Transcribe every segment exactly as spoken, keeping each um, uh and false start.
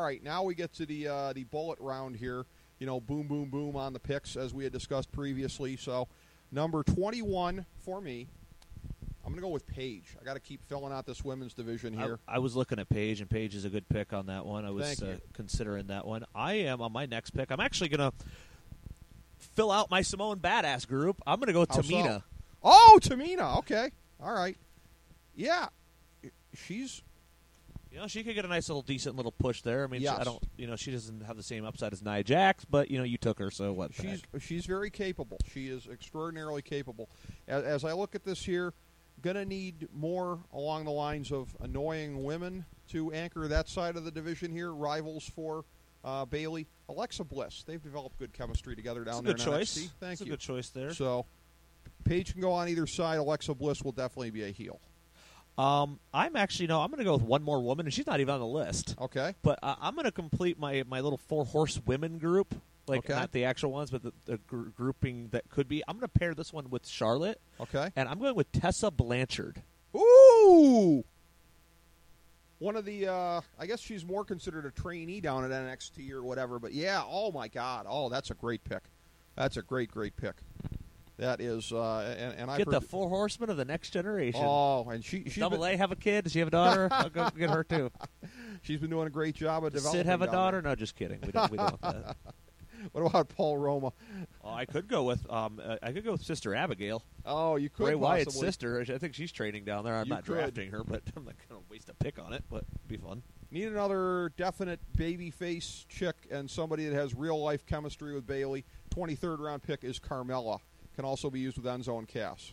right, now we get to the uh, the bullet round here. You know, boom, boom, boom on the picks, as we had discussed previously. So, number twenty-one for me, I'm going to go with Paige. I got to keep filling out this women's division here. I, I was looking at Paige, and Paige is a good pick on that one. I was uh, considering that one. I am on my next pick. I'm actually going to fill out my Samoan Badass group. I'm going to go with How Tamina. so? Oh, Tamina. Okay. All right. Yeah. She's... You know, she could get a nice little, decent little push there. I mean, yes. she, I don't, you know, she doesn't have the same upside as Nia Jax, but you know, you took her, so what? She's she's very capable. She is extraordinarily capable. As, as I look at this here, gonna need more along the lines of annoying women to anchor that side of the division here. Rivals for uh, Bayley, Alexa Bliss. They've developed good chemistry together down That's there a good in choice. N X T. Thank That's you. a good choice there. So, Paige can go on either side. Alexa Bliss will definitely be a heel. Um, I'm actually no. I'm going to go with one more woman, and she's not even on the list. Okay. But uh, I'm going to complete my, my little four horse women group, like okay. not the actual ones, but the, the gr- grouping that could be. I'm going to pair this one with Charlotte. Okay. And I'm going with Tessa Blanchard. Ooh. One of the, uh, I guess she's more considered a trainee down at N X T or whatever. But yeah, oh my God, oh that's a great pick. That's a great, great pick. That is, uh, and, and I get the four horsemen of the next generation. Oh, and she, Does she's Double been, A have a kid? Does she have a daughter? I'll go get her too. She's been doing a great job of Does developing. Sid have a down daughter? there. No, just kidding. We don't. We don't want that. What about Paul Roma? Oh, I could go with um, uh, I could go with Sister Abigail. Oh, you could. Bray possibly. Wyatt's sister. I think she's training down there. I'm You not could. drafting her, but I'm not going to waste a pick on it. But it'd be fun. Need another definite baby face chick and somebody that has real life chemistry with Bayley. twenty-third round pick is Carmella. Can also be used with Enzo and Cass.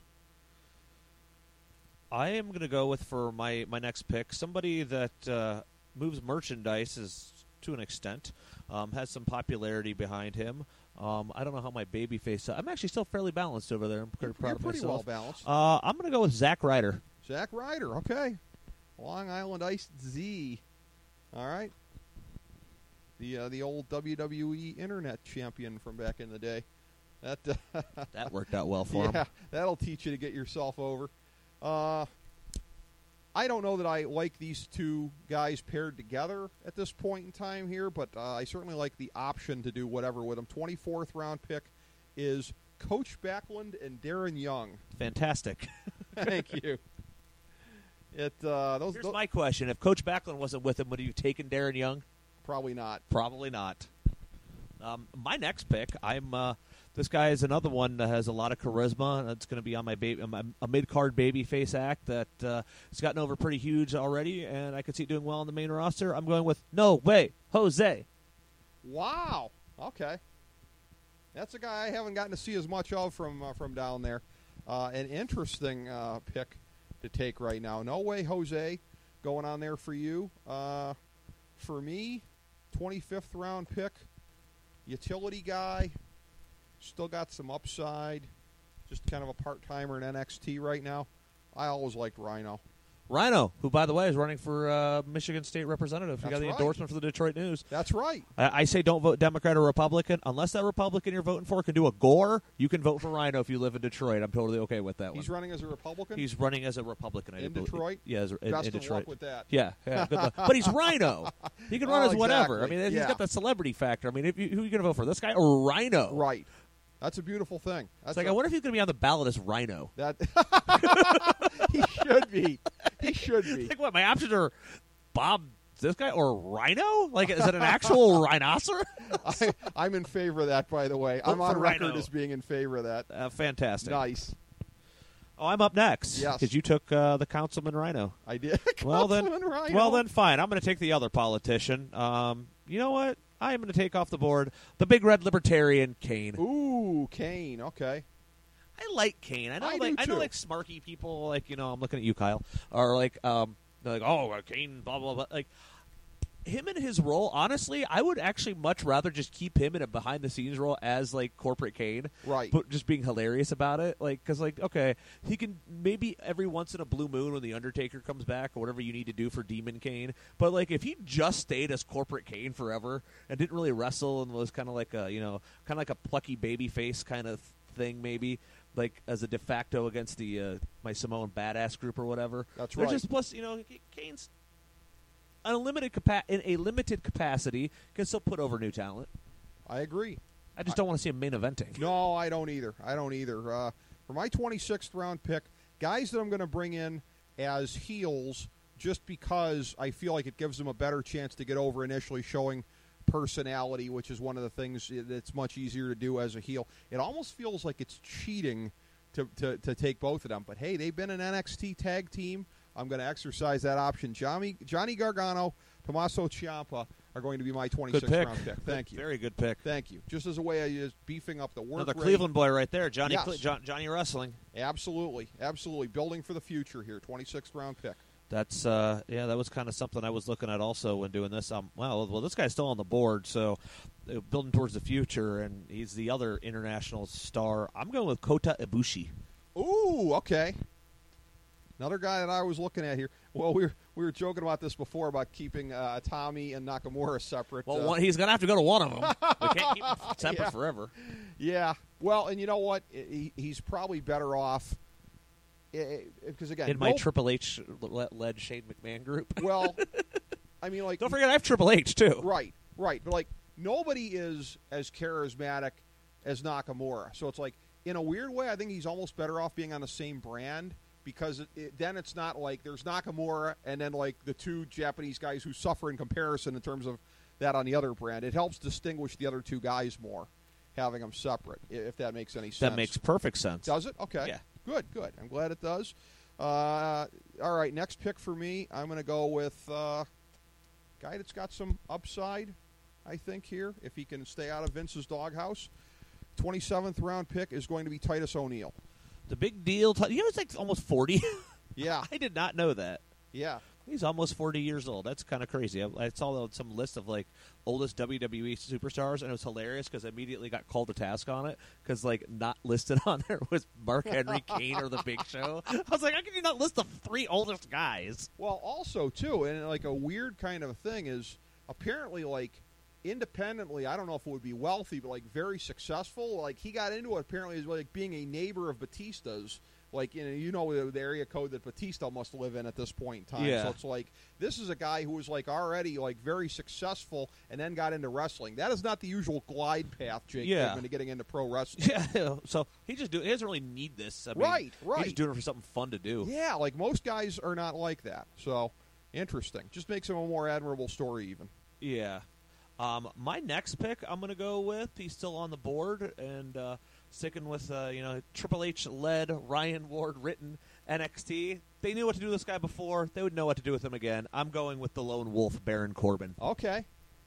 I am going to go with, for my, my next pick, somebody that uh, moves merchandise is, to an extent, um, has some popularity behind him. Um, I don't know how my baby face. I'm actually still fairly balanced over there. I'm pretty You're, proud you're of pretty myself. well balanced. Uh, I'm going to go with Zack Ryder. Zack Ryder, okay. Long Island Iced Z. All right. The uh, the old W W E Internet champion from back in the day. That uh, that worked out well for yeah, him. Yeah, that'll teach you to get yourself over. Uh, I don't know that I like these two guys paired together at this point in time here, but uh, I certainly like the option to do whatever with them. twenty-fourth round pick is Coach Backlund and Darren Young. Fantastic. Thank you. It uh, those. Here's those, my question: if Coach Backlund wasn't with him, would you have taken Darren Young? Probably not. Probably not. Um, my next pick, I'm. Uh, this guy is another one that has a lot of charisma. That's going to be on my baby, my, a mid-card babyface act that uh, has gotten over pretty huge already, and I could see it doing well on the main roster. I'm going with No Way Jose. Wow. Okay. That's a guy I haven't gotten to see as much of from uh, from down there. Uh, an interesting uh, pick to take right now. No Way Jose going on there for you. Uh, for me, twenty-fifth round pick, utility guy, still got some upside, just kind of a part-timer in N X T right now. I always liked Rhino. Rhino, who, by the way, is running for uh, Michigan State Representative. He That's got the right. endorsement for the Detroit News. That's right. I, I say don't vote Democrat or Republican. Unless that Republican you're voting for can do a gore, you can vote for Rhino if you live in Detroit. I'm totally okay with that He's one. running as a Republican? He's running as a Republican. I in believe. Detroit? Yeah, as, in, Best in of Detroit. luck with that. Yeah, yeah good luck. But he's Rhino. He can run Oh, as whatever. exactly. I mean, he's Yeah. got the celebrity factor. I mean, if you, who are you going to vote for, this guy or Rhino? Right. That's a beautiful thing. That's It's like, a, I wonder if he's going to be on the ballot as Rhino. That he should be. He should be. Like, what, my options are Bob, this guy, or Rhino? Like, is it an actual rhinoceros? I, I'm in favor of that, by the way. Vote I'm on for record Rhino. as being in favor of that. Uh, fantastic. Nice. Oh, I'm up next. Yes. Because you took uh, the Councilman Rhino. I did. Well then, Councilman Rhino. well then, fine. I'm going to take the other politician. Um, you know what? I am going to take off the board the big red libertarian, Kane. Ooh, Kane. Okay. I like Kane. I know, I like do I know, too. like smarky people, like you know, I'm looking at you, Kyle, are like, um, they're like, oh, uh, Kane, blah blah blah. Like him in his role. Honestly, I would actually much rather just keep him in a behind the scenes role as like corporate Kane, Right. But just being hilarious about it, like because like okay, he can maybe every once in a blue moon when the Undertaker comes back or whatever you need to do for Demon Kane. But like if he just stayed as corporate Kane forever and didn't really wrestle and was kind of like a you know kind of like a plucky baby face kind of thing maybe. Like as a de facto against the uh, my Samoan Badass group or whatever. That's They're right. just plus you know Kane's a limited capa- in a limited capacity, can still put over new talent. I agree. I just I, don't want to see him main eventing. No, I don't either. I don't either. Uh, for my twenty-sixth round pick, guys that I'm going to bring in as heels just because I feel like it gives them a better chance to get over initially showing personality, which is one of the things that's much easier to do as a heel. It almost feels like it's cheating to, to, to take both of them. But, hey, they've been an N X T tag team. I'm going to exercise that option. Johnny, Johnny Gargano, Tommaso Ciampa are going to be my twenty-sixth pick. round pick. Thank you. Very good pick. Thank you. Just as a way of just beefing up the work Another rate. Cleveland boy right there, Johnny Yes. Cle- John, Johnny Wrestling. Absolutely. Absolutely. Building for the future here. twenty-sixth round pick. That's uh, yeah, that was kind of something I was looking at also when doing this. Um, well, well, this guy's still on the board, so uh, building towards the future, and he's the other international star. I'm going with Kota Ibushi. Ooh, okay. Another guy that I was looking at here. Well, we were we were joking about this before about keeping uh, Tommy and Nakamura separate. Well, uh, one, he's going to have to go to one of them. We can't keep them separate Yeah. forever. Yeah. Well, and you know what? He, he's probably better off because again, In my no- Triple H led Shane McMahon group. well, I mean, like Don't forget, I have Triple H too. right, right, but like nobody is as charismatic as Nakamura. So it's like in a weird way, I think he's almost better off being on the same brand. Because it, it, then it's not like there's Nakamura and then like the two Japanese guys who suffer in comparison in terms of that on the other brand. It helps distinguish the other two guys more, having them separate, i- if that makes any sense. That makes perfect sense. Does it? Okay. Yeah. Good, good. I'm glad it does. Uh, all right, next pick for me, I'm going to go with a uh, guy that's got some upside, I think, here, if he can stay out of Vince's doghouse. twenty-seventh round pick is going to be Titus O'Neil. The big deal. T- you know, he's like almost forty. Yeah, I did not know that. yeah. He's almost forty years old. That's kind of crazy. I, I saw some list of like oldest W W E superstars, and it was hilarious because I immediately got called to task on it because like not listed on there was Mark Henry, Kane, or The Big Show. I was like, how can you not list the three oldest guys? Well, also, too, and like a weird kind of thing is apparently, like, independently, I don't know if it would be wealthy, but, like, very successful. Like, he got into it apparently as, like, being a neighbor of Batista's. Like, you know, you know the, the area code that Batista must live in at this point in time. Yeah. So it's like, this is a guy who was, like, already, like, very successful and then got into wrestling. That is not the usual glide path, Jake Yeah. Goodman, to getting into pro wrestling. Yeah, so he just do. He doesn't really need this. I mean, Right, right. He's just doing it for something fun to do. Yeah, like, most guys are not like that. So, interesting. Just makes him a more admirable story, even. Yeah. Um, my next pick, I'm going to go with. He's still on the board, and uh, sticking with uh, you know Triple H led, Ryan Ward written N X T. They knew what to do with this guy before. They would know what to do with him again. I'm going with the lone wolf, Baron Corbin. Okay.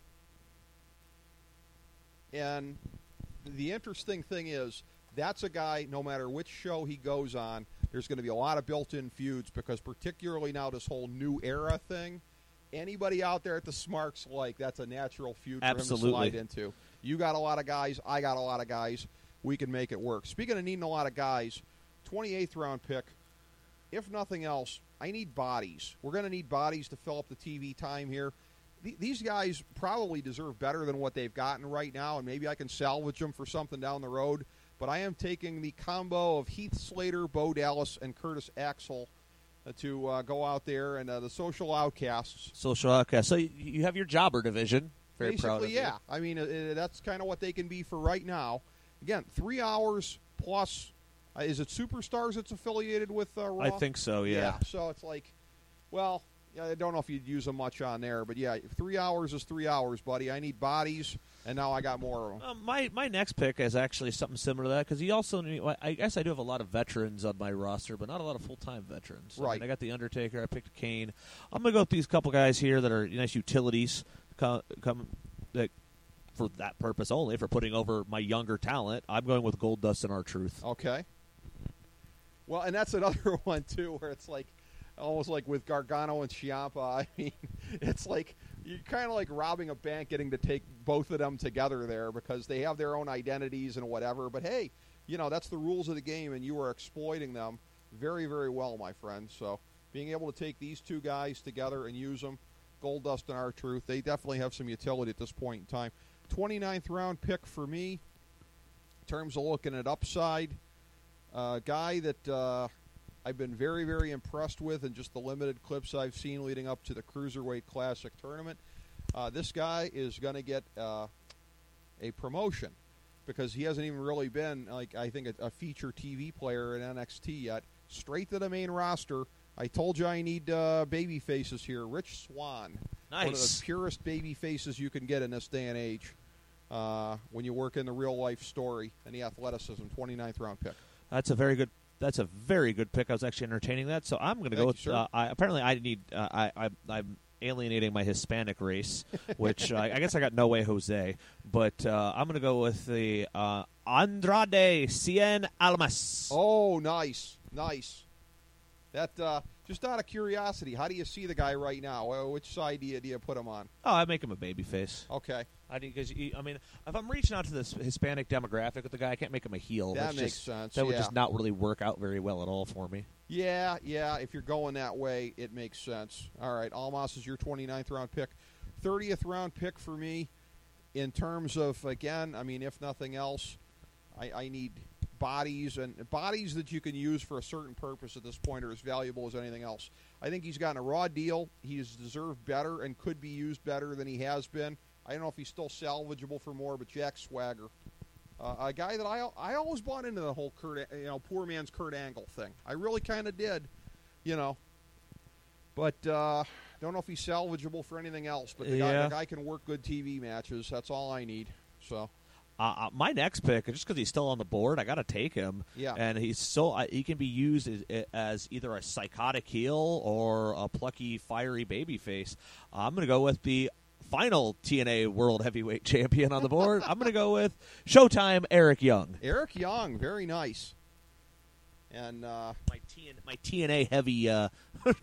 And the interesting thing is, that's a guy, no matter which show he goes on, there's going to be a lot of built-in feuds because particularly now this whole new era thing, anybody out there at the Smarks, like, that's a natural feud for Absolutely. him to slide into. You got a lot of guys. I got a lot of guys. We can make it work. Speaking of needing a lot of guys, twenty-eighth round pick, if nothing else, I need bodies. We're going to need bodies to fill up the T V time here. Th- These guys probably deserve better than what they've gotten right now, and maybe I can salvage them for something down the road. But I am taking the combo of Heath Slater, Bo Dallas, and Curtis Axel uh, to uh, go out there, and uh, the Social Outcasts. Social outcast. So you, you have your jobber division. Very Basically, proud of yeah. you. I mean, uh, uh, that's kind of what they can be for right now. Again, three hours plus. Uh, is it Superstars that's affiliated with uh, Raw? I think so. Yeah. So it's like, well, yeah, I don't know if you'd use them much on there, but yeah, three hours is three hours, buddy. I need bodies, and now I got more of them. Um, my my next pick is actually something similar to that because he also. I guess I do have a lot of veterans on my roster, but not a lot of full time veterans. I mean, Right. I got the Undertaker. I picked Kane. I'm gonna go with these couple guys here that are nice utilities. Come, come that for that purpose only for putting over my younger talent. I'm going with Goldust and R-Truth. Okay. Well, and that's another one too, where it's like almost like with Gargano and Ciampa. I mean, it's like you're kind of like robbing a bank, getting to take both of them together there because they have their own identities and whatever. But hey, you know that's the rules of the game, and you are exploiting them very, very well, my friend. So being able to take these two guys together and use them, Goldust and R-Truth, they definitely have some utility at this point in time. twenty-ninth round pick for me. In terms of looking at upside, a uh, guy that uh, I've been very, very impressed with in just the limited clips I've seen leading up to the Cruiserweight Classic tournament. Uh, this guy is going to get uh, a promotion because he hasn't even really been, like I think, a, a feature T V player in N X T yet. Straight to the main roster. I told you I need uh, baby faces here. Rich Swann. Nice. One of the purest baby faces you can get in this day and age uh, when you work in the real-life story and the athleticism. twenty-ninth round pick. That's a very good. That's a very good pick. I was actually entertaining that, so I'm going to go with. You, uh, I, apparently, I need. Uh, I, I I'm alienating my Hispanic race, which uh, I guess I got No Way Jose, but uh, I'm going to go with the uh, Andrade Cien Almas. Oh, nice, nice. That uh, just out of curiosity, how do you see the guy right now? Uh, which side do you, do you put him on? Oh, I make him a babyface. Okay, I because I mean, if I'm reaching out to this Hispanic demographic with the guy, I can't make him a heel. that That's makes just, sense. That would yeah. just not really work out very well at all for me. Yeah, yeah. If you're going that way, it makes sense. All right, Almas is your twenty-ninth round pick. thirtieth round pick for me in terms of, again, I mean, if nothing else, I, I need bodies, and bodies that you can use for a certain purpose at this point are as valuable as anything else. I think he's gotten a raw deal. He's deserved better and could be used better than he has been. I don't know if he's still salvageable for more, but Jack Swagger. Uh, a guy that I I always bought into the whole Kurt, you know, poor man's Kurt Angle thing. I really kind of did, you know. But uh, don't know if he's salvageable for anything else. But the, yeah. guy, the guy can work good T V matches. That's all I need. So. Uh, my next pick, just because he's still on the board, I got to take him. Yeah. And he's so uh, he can be used as, as either a psychotic heel or a plucky, fiery babyface. Uh, I'm going to go with the final T N A World Heavyweight Champion on the board. I'm going to go with Showtime Eric Young. Eric Young, very nice. And uh, my T N my T N A heavy uh,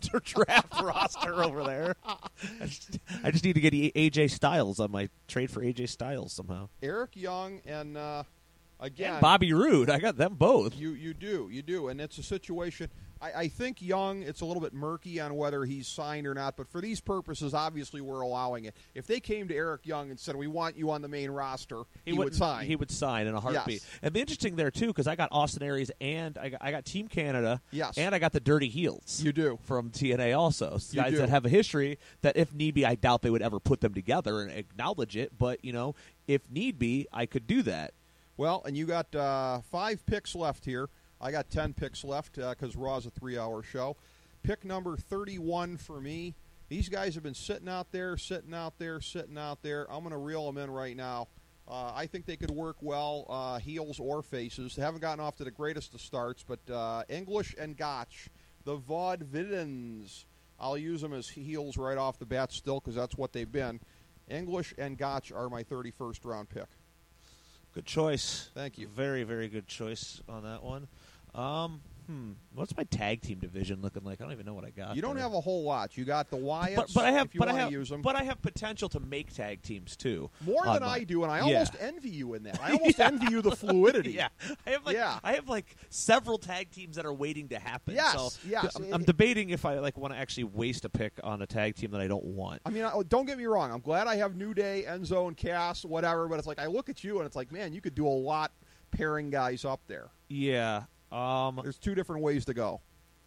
draft roster over there. I just, I just need to get A J Styles on my trade for A J Styles somehow. Eric Young and uh, again and Bobby Roode. I got them both. You you do you do, and it's a situation. I, I think Young, it's a little bit murky on whether he's signed or not, but for these purposes, obviously we're allowing it. If they came to Eric Young and said, "We want you on the main roster," he, he would sign. He would sign in a heartbeat. Yes. And the interesting there too, because I got Austin Aries and I got, I got Team Canada. Yes. And I got the Dirty Heels. You do from T N A also. You guys do. that have a history that, if need be, I doubt they would ever put them together and acknowledge it. But you know, if need be, I could do that. Well, and you got uh, five picks left here. I got ten picks left because uh, Raw's a three-hour show. Pick number thirty-one for me. These guys have been sitting out there, sitting out there, sitting out there. I'm going to reel them in right now. Uh, I think they could work well, uh, heels or faces. They haven't gotten off to the greatest of starts, but uh, English and Gotch, the Vaudevillains. I'll use them as heels right off the bat still because that's what they've been. English and Gotch are my thirty-first round pick. Good choice. Thank you. Very, very good choice on that one. Um, hmm. What's my tag team division looking like? I don't even know what I got. You don't there. have a whole lot. You got the Wyatts. But, but I have, if you but I want have, to use them. but I have potential to make tag teams too. More than my, I do, and I yeah. almost envy you in that. I almost yeah. envy you the fluidity. yeah, I have like, yeah. I have like several tag teams that are waiting to happen. Yes, so yes. I'm, I'm debating if I like want to actually waste a pick on a tag team that I don't want. I mean, I, don't get me wrong. I'm glad I have New Day, Enzo, and Cass, whatever. But it's like I look at you, and it's like, man, you could do a lot pairing guys up there. Yeah. Um, There's two different ways to go.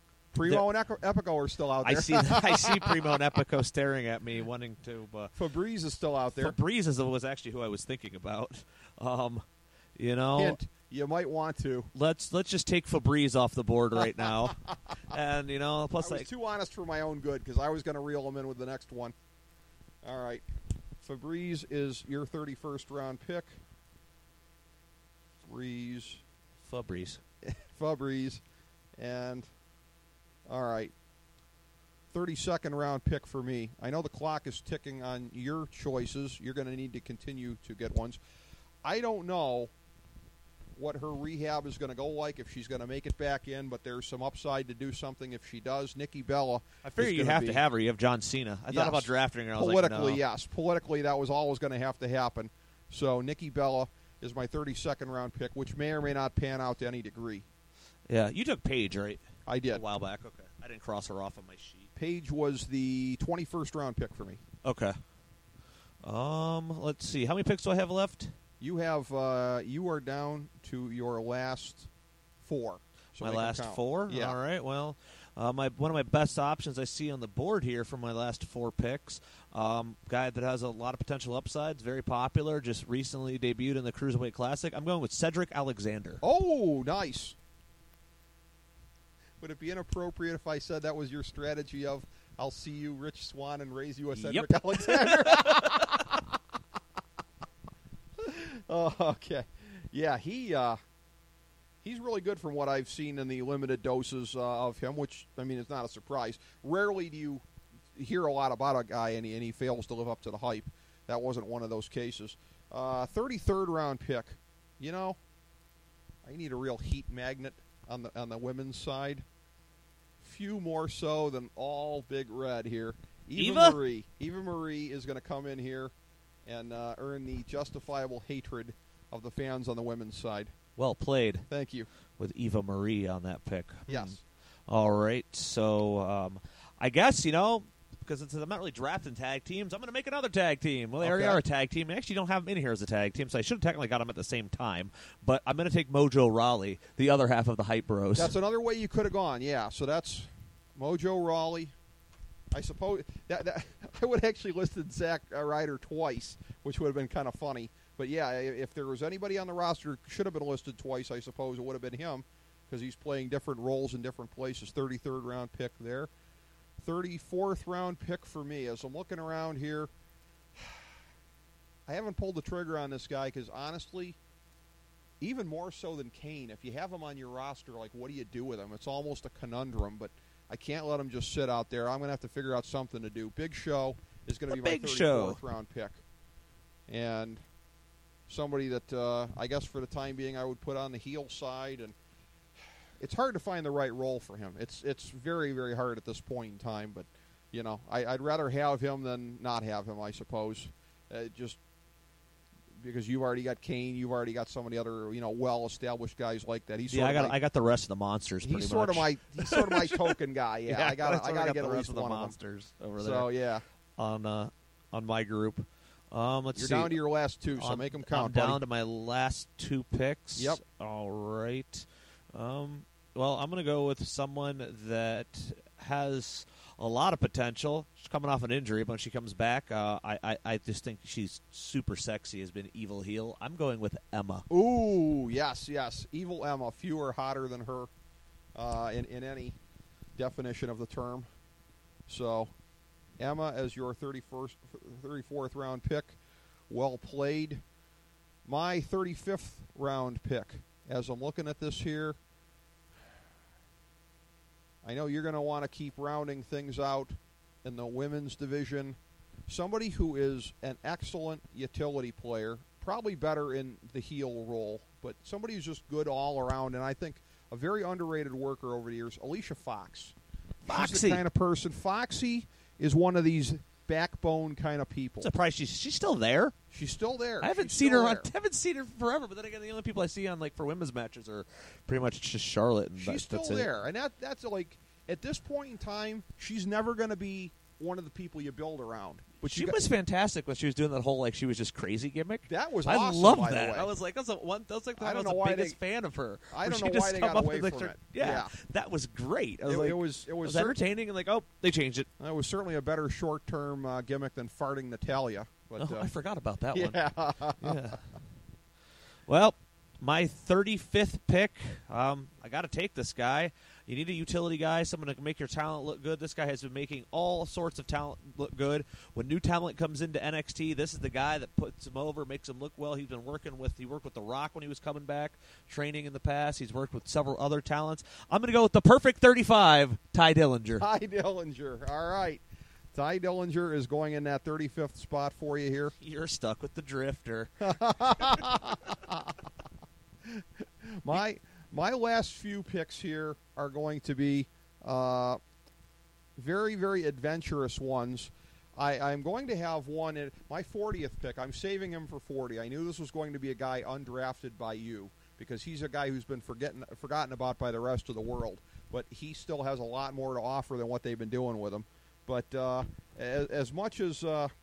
Primo the, and Epico are still out there. I see. I see Primo and Epico staring at me, wanting to. Uh, Febreze is still out there. Febreze is, was actually who I was thinking about. Um, you know, hint: you might want to. Let's let's just take Febreze off the board right now, and you know, plus I was like, too honest for my own good because I was going to reel them in with the next one. All right, Febreze is your thirty-first round pick. Febreze. Febreze. Febreze. And, all right, thirty-second round pick for me. I know the clock is ticking on your choices. You're going to need to continue to get ones. I don't know what her rehab is going to go like, if she's going to make it back in, but there's some upside to do something if she does. Nikki Bella. I figure you have be, to have her. You have John Cena. I yes, thought about drafting her. I was politically, like, no. yes. Politically, that was always going to have to happen. So Nikki Bella is my thirty-second round pick, which may or may not pan out to any degree. Yeah, you took Paige, right? I did. A while back, okay. I didn't cross her off on my sheet. Paige was the twenty-first round pick for me. Okay. Um, let's see. How many picks do I have left? You have, uh, you are down to your last four. So my make 'em last count. four? Yeah. All right, well, uh, my one of my best options I see on the board here for my last four picks, um, guy that has a lot of potential upsides, very popular, just recently debuted in the Cruiserweight Classic. I'm going with Cedric Alexander. Oh, nice. Would it be inappropriate if I said that was your strategy of I'll see you, Rich Swann, and raise you a Cedric Yep. Alexander? Oh, okay. Yeah, he uh, he's really good from what I've seen in the limited doses uh, of him, which, I mean, it's not a surprise. Rarely do you hear a lot about a guy and he, and he fails to live up to the hype. That wasn't one of those cases. Uh, thirty-third round pick. You know, I need a real heat magnet on the on the women's side. Few more so than all Big Red here. Eva, Eva? Marie. Eva Marie is going to come in here and uh, earn the justifiable hatred of the fans on the women's side. Well played Thank you. with Eva Marie on that pick. Yes. Hmm. All right, so um, I guess, you know, because I'm not really drafting tag teams, I'm going to make another tag team. Well, they already Okay. are a tag team. I actually don't have them in here as a tag team, so I should have technically got them at the same time. But I'm going to take Mojo Rawley, the other half of the Hype Bros. That's another way you could have gone. Yeah, so that's Mojo Rawley. I suppose that, that I would have actually listed Zack uh, Ryder twice, which would have been kind of funny. But yeah, i- if there was anybody on the roster should have been listed twice, I suppose it would have been him because he's playing different roles in different places. thirty-third round pick there. thirty-fourth round pick for me. As I'm looking around here, I haven't pulled the trigger on this guy because honestly, even more so than Kane, if you have him on your roster, like what do you do with him? It's almost a conundrum, but I can't let him just sit out there. I'm going to have to figure out something to do. Big Show is going to be my Big Show. thirty-fourth round pick. And somebody that uh, I guess for the time being I would put on the heel side. And it's hard to find the right role for him. It's it's very, very hard at this point in time. But, you know, I, I'd rather have him than not have him, I suppose. Uh, just because you've already got Kane, you've already got some of the other, you know, well-established guys like that. He's yeah, sort I of got my, I got the rest of the monsters. he's pretty sort much. of my he's sort of my token guy. Yeah, I got that's I where got to got get the at rest least of the one of them. monsters over there So yeah, on uh, on my group. Um, let's you're see. down to your last two, so I'm- make them count. I'm down buddy. to my last two picks. Yep. All right. Um, well, I'm going to go with someone that has a lot of potential. She's coming off an injury, but when she comes back, uh, I, I, I just think she's super sexy, has been evil heel. I'm going with Emma. Ooh, yes, yes. Evil Emma, few are hotter than her uh, in, in any definition of the term. So, Emma as your thirty-first, thirty-fourth round pick. Well played. My thirty-fifth round pick. As I'm looking at this here, I know you're going to want to keep rounding things out in the women's division. Somebody who is an excellent utility player, probably better in the heel role, but somebody who's just good all around, and I think a very underrated worker over the years, Alicia Fox. She's Foxy. the kind of person. Foxy is one of these backbone kind of people. Surprised she's she's still there. She's still there. I haven't She's seen her still on there. haven't seen her forever. But then again, the only people I see on like for women's matches are pretty much just Charlotte. And She's that, still that's it. there, and that that's like at this point in time, she's never going to be one of the people you build around. But She you got- was fantastic when she was doing that whole like she was just crazy gimmick. That was I awesome, love by the that. way. I was like, that's a one. That's like the, I I don't was know the why biggest they- fan of her. I Where don't she know just why they come got up away with, like, from her- it. Yeah, Yeah. that was great. I was It- like, it was- it was it cer- entertaining, and like, oh, they changed it. It was certainly a better short-term uh, gimmick than farting Natalia. But, Oh, uh, I forgot about that one. yeah. Yeah. Well, my thirty-fifth pick. Um, I got to take this guy. You need a utility guy, someone that can make your talent look good. This guy has been making all sorts of talent look good. When new talent comes into N X T, this is the guy that puts him over, makes him look well. He's been working with, he worked with The Rock when he was coming back, training in the past. He's worked with several other talents. I'm going to go with the perfect thirty-five, Ty Dillinger. Ty Dillinger. All right. Ty Dillinger is going in that thirty-fifth spot for you here. You're stuck with the Drifter. My my last few picks here are going to be uh, very, very adventurous ones. I, I'm going to have one in my fortieth pick. I'm saving him for forty. I knew this was going to be a guy undrafted by you because he's a guy who's been forgetting, forgotten about by the rest of the world. But he still has a lot more to offer than what they've been doing with him. But uh, as, as much as uh,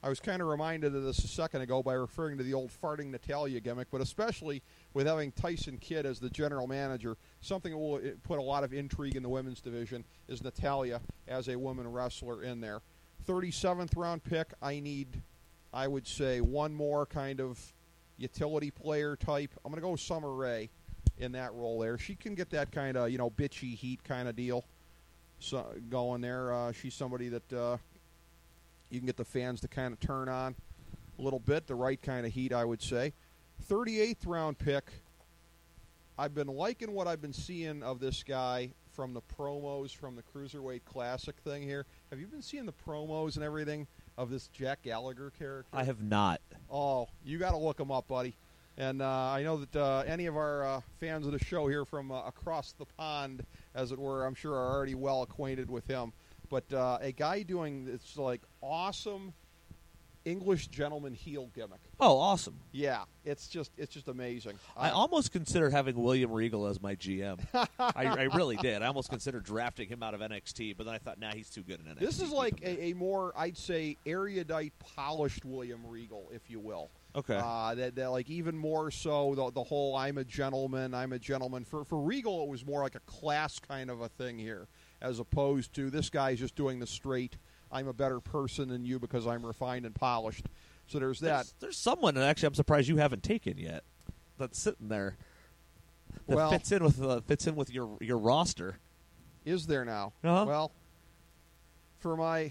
I was kind of reminded of this a second ago by referring to the old farting Natalia gimmick, but especially with having Tyson Kidd as the general manager, something that will put a lot of intrigue in the women's division is Natalia as a woman wrestler in there. thirty-seventh round pick, I need, I would say, one more kind of utility player type. I'm going to go Summer Rae in that role there. She can get that kind of, you know, bitchy heat kind of deal so, going there. Uh, she's somebody that uh, you can get the fans to kind of turn on a little bit, the right kind of heat, I would say. thirty-eighth round pick, I've been liking what I've been seeing of this guy from the promos from the Cruiserweight Classic thing here. Have you been seeing the promos and everything of this Jack Gallagher character? I have not. Oh, you got to look him up, buddy. And uh, I know that uh, any of our uh, fans of the show here from uh, across the pond, as it were, I'm sure are already well acquainted with him. But uh, a guy doing this like awesome English gentleman heel gimmick. Oh, awesome. Yeah, it's just it's just amazing. I Uh, almost considered having William Regal as my G M. I, I really did. I almost considered drafting him out of N X T, but then I thought, nah, he's too good in N X T. This is Keep like him there. a, a more, I'd say, erudite, polished William Regal, if you will. Okay. Uh, that, that like even more so the, the whole I'm a gentleman, I'm a gentleman. For for Regal, it was more like a class kind of a thing here, as opposed to this guy's just doing the straight, I'm a better person than you because I'm refined and polished. So there's that. There's, there's someone that actually I'm surprised you haven't taken yet. That's sitting there. That Well- fits in with uh, fits in with your your roster. Is there now? Uh-huh. Well, for my,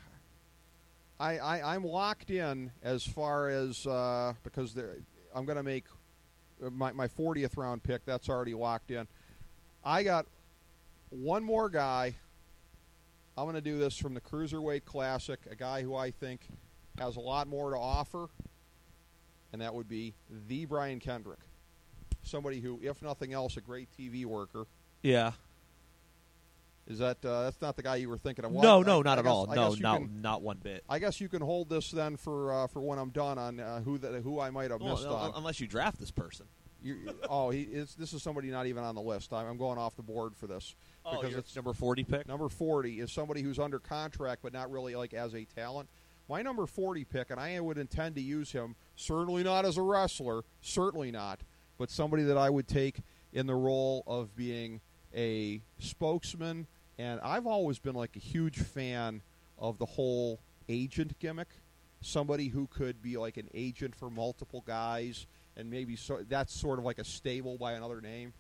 I, I I'm locked in as far as uh, because there, I'm going to make my my fortieth round pick. That's already locked in. I got one more guy. I'm going to do this from the Cruiserweight Classic, a guy who I think has a lot more to offer, and that would be the Brian Kendrick. Somebody who, if nothing else, a great T V worker. Yeah. Is that uh, that's not the guy you were thinking of? No, Well, no, I- not I at guess- all. I No, guess you no, can- not one bit. I guess you can hold this then for uh, for when I'm done on uh, who the, who I might have Well, missed un- on. unless you draft this person. You, oh, he is. This is somebody not even on the list. I'm, I'm going off the board for this Oh, because your it's number forty pick. number forty is somebody who's under contract but not really like as a talent. My number forty pick, and I would intend to use him. Certainly not as a wrestler. Certainly not, but somebody that I would take in the role of being a spokesman. And I've always been like a huge fan of the whole agent gimmick. Somebody who could be like an agent for multiple guys, and maybe so, that's sort of like a stable by another name.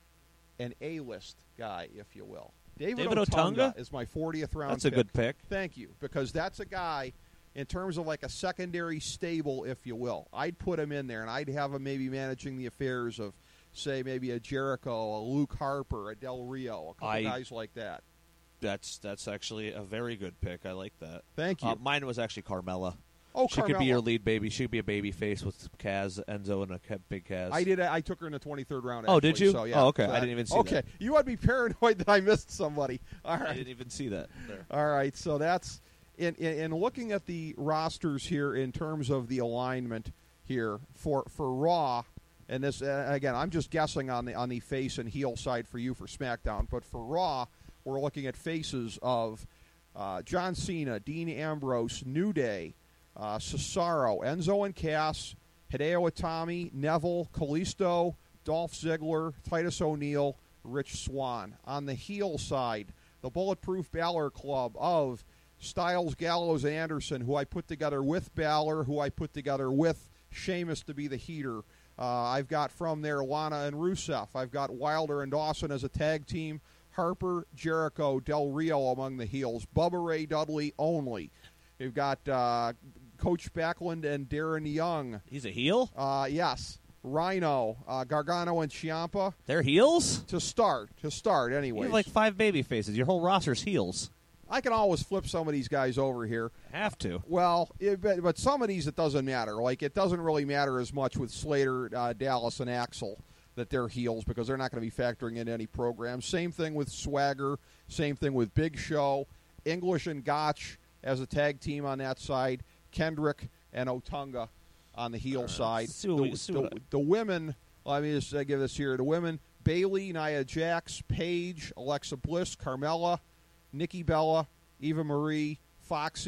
An A-list guy, if you will. David, David Otunga Otunga? is my fortieth round That's a pick. good pick. Thank you, because that's a guy, in terms of like a secondary stable, if you will. I'd put him in there, and I'd have him maybe managing the affairs of, say, maybe a Jericho, a Luke Harper, a Del Rio, a couple I- guys like that. That's that's actually a very good pick. I like that. Thank you. Uh, mine was actually Carmella. oh, She could be Carmella. your lead baby. She could be a baby face with Kaz, Enzo, and a Ke- big Kaz. I did. I took her in the twenty-third round. Oh, actually, did you? So, yeah. Oh, okay. So I didn't even see okay. that. You ought to be paranoid that I missed somebody. All I right. didn't even see that. There. All right. So that's in, in in looking at the rosters here in terms of the alignment here for for Raw, and this uh, again, I'm just guessing on the on the face and heel side for you for SmackDown, but for Raw, we're looking at faces of uh, John Cena, Dean Ambrose, New Day, uh, Cesaro, Enzo and Cass, Hideo Itami, Neville, Kalisto, Dolph Ziggler, Titus O'Neil, Rich Swann. On the heel side, the Bulletproof Balor Club of Styles, Gallows, and Anderson, who I put together with Balor, who I put together with Sheamus to be the heater. Uh, I've got from there Lana and Rusev. I've got Wilder and Dawson as a tag team. Harper, Jericho, Del Rio among the heels. Bubba Ray Dudley only. We've got uh, Coach Backlund and Darren Young. He's a heel? Uh, yes. Rhino, uh, Gargano, and Ciampa. They're heels? To start. To start, You anyway. have like five baby faces. Your whole roster's heels. I can always flip some of these guys over here. Have to. Well, it, but, but some of these it doesn't matter. Like, it doesn't really matter as much with Slater, uh, Dallas, and Axel that they're heels because they're not going to be factoring in any program. Same thing with Swagger. Same thing with Big Show. English and Gotch as a tag team on that side. Kendrick and Otunga on the heel Uh, side. see what we- the, see the, what I- the women, let me just uh, give this here. The women, Bayley, Nia Jax, Paige, Alexa Bliss, Carmella, Nikki Bella, Eva Marie, Foxy,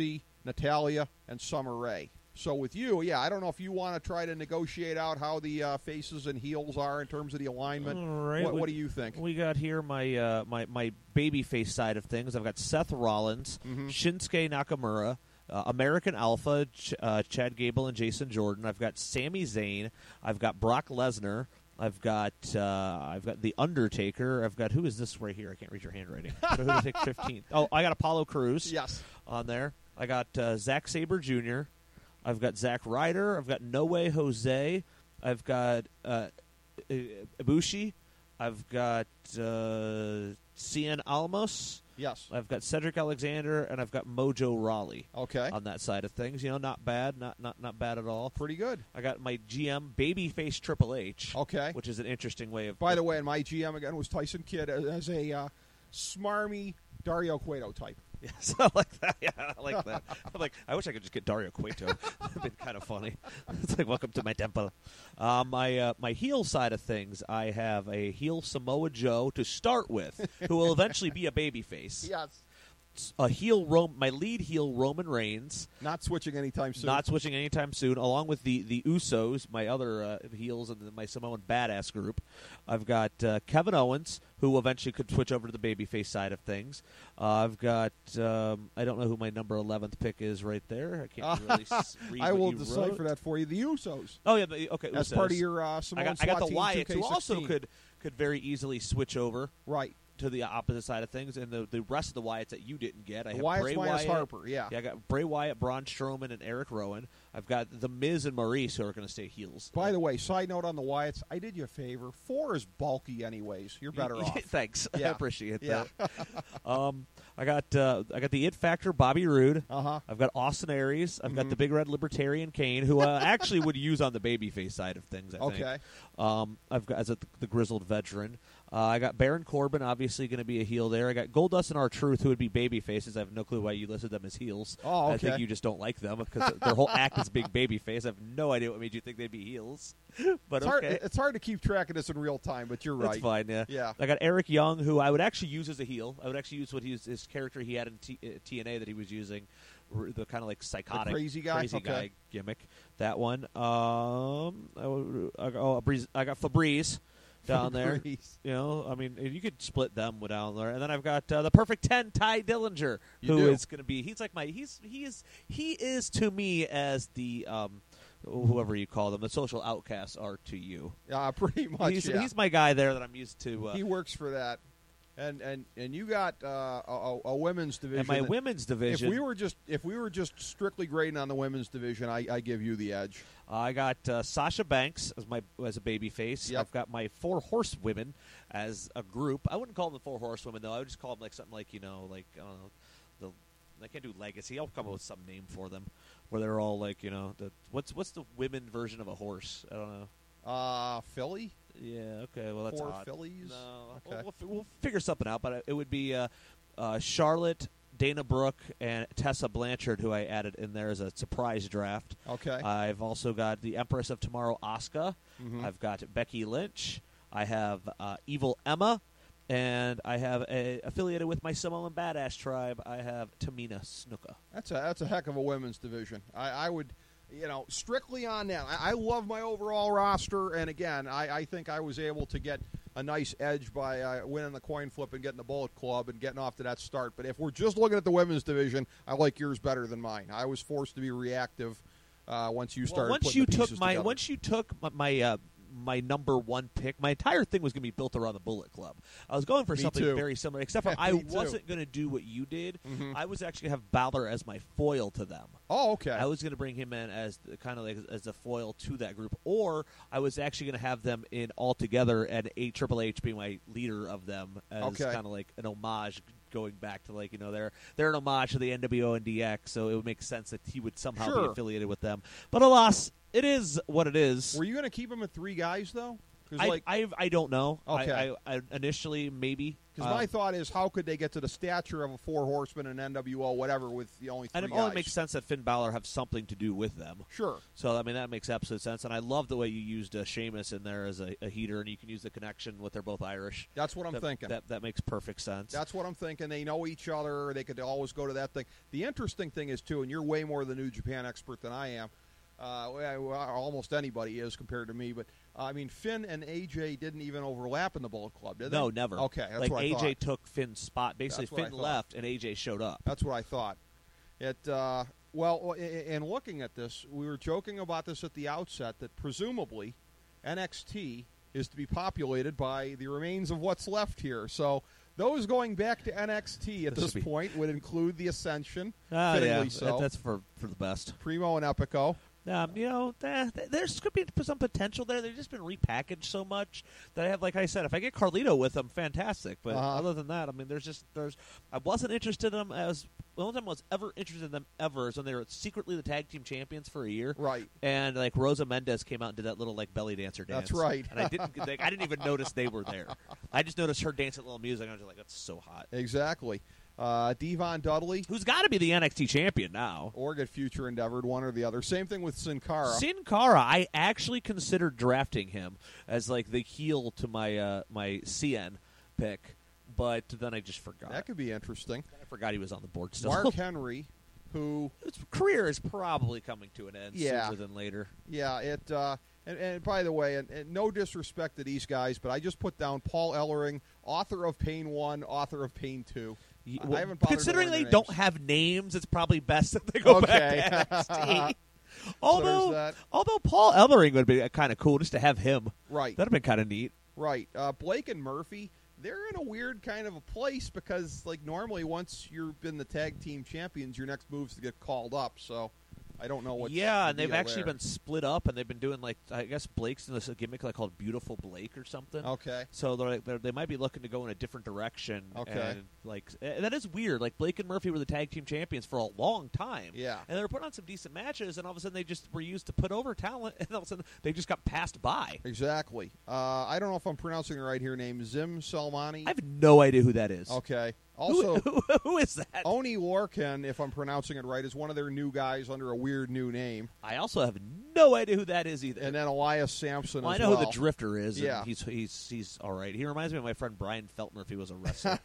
Natalia, and Summer Rae. So with you, yeah, I don't know if you want to try to negotiate out how the uh, faces and heels are in terms of the alignment. All right. What, we, what do you think? We got here my uh, my my babyface side of things. I've got Seth Rollins, Mhm. Shinsuke Nakamura, uh, American Alpha, Ch- uh, Chad Gable and Jason Jordan. I've got Sami Zayn. I've got Brock Lesnar. I've got uh, I've got The Undertaker. I've got, who is this right here? I can't read your handwriting. So who to take fifteenth? Oh, I got Apollo Crews. Yes. On there. I got uh, Zack Sabre Junior I've got Zack Ryder. I've got No Way Jose. I've got uh, Ibushi. I've got uh, Cien Alamos. Yes. I've got Cedric Alexander, and I've got Mojo Rawley. Okay. On that side of things, you know, not bad, not not not bad at all. Pretty good. I got my G M Babyface Triple H. Okay. Which is an interesting way of. By the way, and my G M again was Tyson Kidd as a uh, smarmy Dario Cueto type. Yes, I like that. Yeah, I like that. I'm like, I wish I could just get Dario Cueto. That'd been kind of funny. It's like, welcome to my temple. Uh, my uh, my heel side of things, I have a heel Samoa Joe to start with, who will eventually be a babyface. Yes. A heel, Ro- my lead heel, Roman Reigns. Not switching anytime soon. Not switching anytime soon, along with the, the Usos, my other uh, heels and my Samoan badass group. I've got uh, Kevin Owens, who eventually could switch over to the babyface side of things. Uh, I've got, um, I don't know who my number eleventh pick is right there. I can't really s- read I what will you decipher wrote. that for you. The Usos. Oh, yeah, the, okay. As Usos. part of your uh, Samoan I got, I got the SWAT team Wyatts, who also two K sixteen. could, could very easily switch over. Right. To the opposite side of things, and the, the rest of the Wyatts that you didn't get. I The have Wyatts Bray minus Wyatt, Harper, yeah. Yeah, I got Bray Wyatt, Braun Strowman, and Eric Rowan. I've got The Miz and Maurice, who are going to stay heels. By the way, side note on the Wyatts, I did you a favor. Four is bulky anyways. You're better off. Thanks. Yeah. I appreciate Yeah. that. um, I got uh, I got the It Factor, Bobby Roode. Uh-huh. I've got Austin Aries. I've Mhm. got the Big Red Libertarian Kane, who I actually would use on the babyface side of things, I think. Okay. Um, I've got as a, the grizzled veteran. Uh, I got Baron Corbin, obviously going to be a heel there. I got Goldust and R-Truth, who would be baby faces. I have no clue why you listed them as heels. Oh, okay. I think you just don't like them because their whole act is being baby face. I have no idea what made you think they'd be heels. But It's, okay. hard, it's hard to keep track of this in real time, but you're right. That's fine, yeah. Yeah. I got Eric Young, who I would actually use as a heel. I would actually use what he was, his character he had in T- uh, T N A that he was using, r- the kind of like psychotic, crazy guy? crazy Okay. guy gimmick. That one. Um, I, would- I got, oh, Breeze, I got Febreze down there. Febreze. You know, I mean, you could split them down there, and then I've got uh, the Perfect Ten, Ty Dillinger, You who do. is going to be. He's like my. He's he is he is to me as the um, whoever you call them, the social outcasts are to you. Uh, pretty much, he's, yeah. he's my guy there that I'm used to. Uh, he works for that. And and, and you got uh, a, a, a women's division. and my that- women's division. If we were just if we were just strictly grading on the women's division, I, I give you the edge. I got uh, Sasha Banks as my as a baby face. Yep. I've got my four horsewomen as a group. I wouldn't call them the four horsewomen though. I would just call them like something like you know like I don't know the I can't do legacy. I'll come up with some name for them where they're all like you know the what's what's the women version of a horse? I don't know. Uh, Philly? Yeah. Okay. Well, that's Four odd. Phillies? No. Okay. We'll, we'll, fi- we'll figure something out. But it would be uh, uh, Charlotte, Dana Brooke, and Tessa Blanchard, who I added in there as a surprise draft. Okay. I've also got the Empress of Tomorrow, Asuka. Mhm. I've got Becky Lynch. I have uh, Evil Emma. And I have a, affiliated with my Samoan Badass tribe, I have Tamina Snuka. That's a that's a heck of a women's division. I, I would, you know, strictly on that. I, I love my overall roster, and again, I, I think I was able to get a nice edge by uh, winning the coin flip and getting the Bullet Club and getting off to that start. But if we're just looking at the women's division, I like yours better than mine. I was forced to be reactive uh, once you started. Well, once putting you the took pieces my together. once you took my my, uh, my number one pick, my entire thing was going to be built around the Bullet Club. I was going for Me something too. very similar, except for Me I too. wasn't going to do what you did. Mhm. I was actually going to have Balor as my foil to them. Oh, okay. I was going to bring him in as the, kind of like as a foil to that group, or I was actually going to have them in all together and a Triple H being my leader of them as Okay. kind of like an homage, going back to like you know they're they're an homage to the N W O and D X, so it would make sense that he would somehow Sure. be affiliated with them. But alas, it is what it is. Were you going to keep them at three guys though? I, like, I I don't know. Okay. I, I, I initially maybe Because um, my thought is, how could they get to the stature of a Four Horsemen and N W O, whatever, with the only three and it guys? only makes sense that Finn Balor have something to do with them. Sure. So I mean that makes absolute sense, and I love the way you used uh, Sheamus in there as a, a heater, and you can use the connection with they're both Irish. That's what I'm that, thinking. That that makes perfect sense. That's what I'm thinking. They know each other. They could always go to that thing. The interesting thing is, too, and you're way more the New Japan expert than I am. Uh, well, almost anybody is compared to me, but uh, I mean, Finn and A J didn't even overlap in the Bullet Club, did they? No, never. Okay, that's like what I A J thought. took Finn's spot. Basically, That's what I Finn thought. left and A J showed up. That's what I thought. It uh, well, in looking at this, we were joking about this at the outset that presumably N X T is to be populated by the remains of what's left here. So those going back to N X T at This this would be- point would include the Ascension, Ah, fittingly yeah, so. that- that's for for the best. Primo and Epico. Um, you know, eh, th- there's could be some potential there. They've just been repackaged so much that I have, like I said, if I get Carlito with them, fantastic. But Uh-huh. other than that, I mean, there's just there's. I wasn't interested in them as the only time I was ever interested in them ever is when they were secretly the tag team champions for a year. Right. And like Rosa Mendez came out and did that little like belly dancer dance. That's right. And I didn't like, I didn't even notice they were there. I just noticed her dancing little music. And I was just like, that's so hot. Exactly. Uh, Devon Dudley, Who's got to be the N X T champion now? or get future endeavored, one or the other. Same thing with Sin Cara. Sin Cara, I actually considered drafting him as like the heel to my uh, my C N pick, but then I just forgot. That could be interesting. I forgot he was on the board still. Mark Henry, who, His career is probably coming to an end Yeah. sooner than later. yeah, it. Uh, and, and by the way, and, and no disrespect to these guys, but I just put down Paul Ellering, author of Pain One, author of Pain Two. Ye- I well, haven't bothered to considering learn they their don't names. have names, it's probably best that they go Okay. back to N X T. although, that. although Paul Ellering would be kind of cool just to have him. Right, That'd have been kind of neat. right. Uh, Blake and Murphy, they're in a weird kind of a place because, like, normally once you've been the tag team champions, your next move is to get called up. So I don't know what. Yeah, and they've actually been split up, and they've been doing like I guess Blake's in this gimmick like called Beautiful Blake or something. Okay. So they're, like, they're, they might be looking to go in a different direction. Okay. And like eh, that is weird. Like Blake and Murphy were the tag team champions for a long time. Yeah. And they were putting on some decent matches, and all of a sudden they just were used to put over talent, and all of a sudden they just got passed by. Exactly. Uh, I don't know if I'm pronouncing it right here. Name Zim Salmani. I have no idea who that is. Okay. Who- Also, who, who is that? Oni Lorcan, if I'm pronouncing it right, is one of their new guys under a weird new name. I also have no idea who that is either. And then Elias Sampson well, I as know well. who the Drifter is. Yeah. And he's he's he's all right. He reminds me of my friend Brian Feltner if he was a wrestler.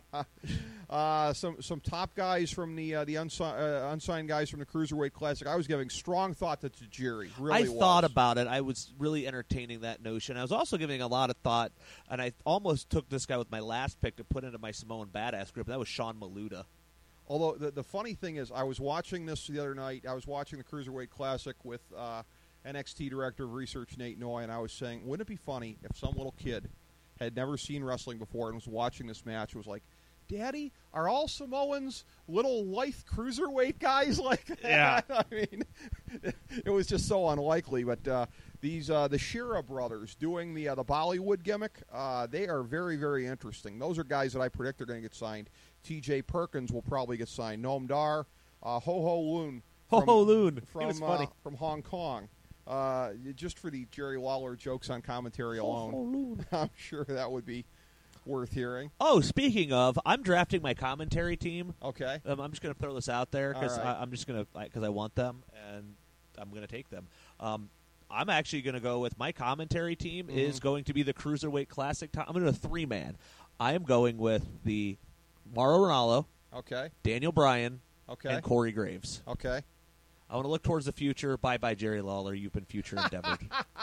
uh, some some top guys from the uh, the unsi- uh, unsigned guys from the Cruiserweight Classic. I was giving strong thought to Tajiri. Really I was. thought about it. I was really entertaining that notion. I was also giving a lot of thought, and I almost took this guy with my last pick to put into my Samoan Badass group. That was Sean Maluda. Although the, the funny thing is, I was watching this the other night. I was watching the Cruiserweight Classic with uh, N X T Director of Research Nate Noy, and I was saying, wouldn't it be funny if some little kid had never seen wrestling before and was watching this match and was like, Daddy, are all Samoans little lithe cruiserweight guys like that? Yeah. I mean, it was just so unlikely. But uh, these uh, the Shira brothers doing the uh, the Bollywood gimmick, uh, they are very, very interesting. Those are guys that I predict are going to get signed. T J Perkins will probably get signed. Noam Dar, uh, Ho Ho Loon. Ho from- Ho Loon. From, He was uh, funny. from Hong Kong. Uh, just for the Jerry Lawler jokes on commentary alone, Ho Ho Loon. I'm sure that would be worth hearing. Oh, speaking of, I'm drafting my commentary team. Okay. Um, I'm just going to throw this out there because All right. I'm just going to because I want them and I'm going to take them. Um, I'm actually going to go with my commentary team Mhm. is going to be the Cruiserweight Classic. T- I'm going to three man. I am going with the Mauro Ranallo, Okay. Daniel Bryan, Okay. and Corey Graves. Okay. I want to look towards the future. Bye bye, Jerry Lawler. You've been future endeavored.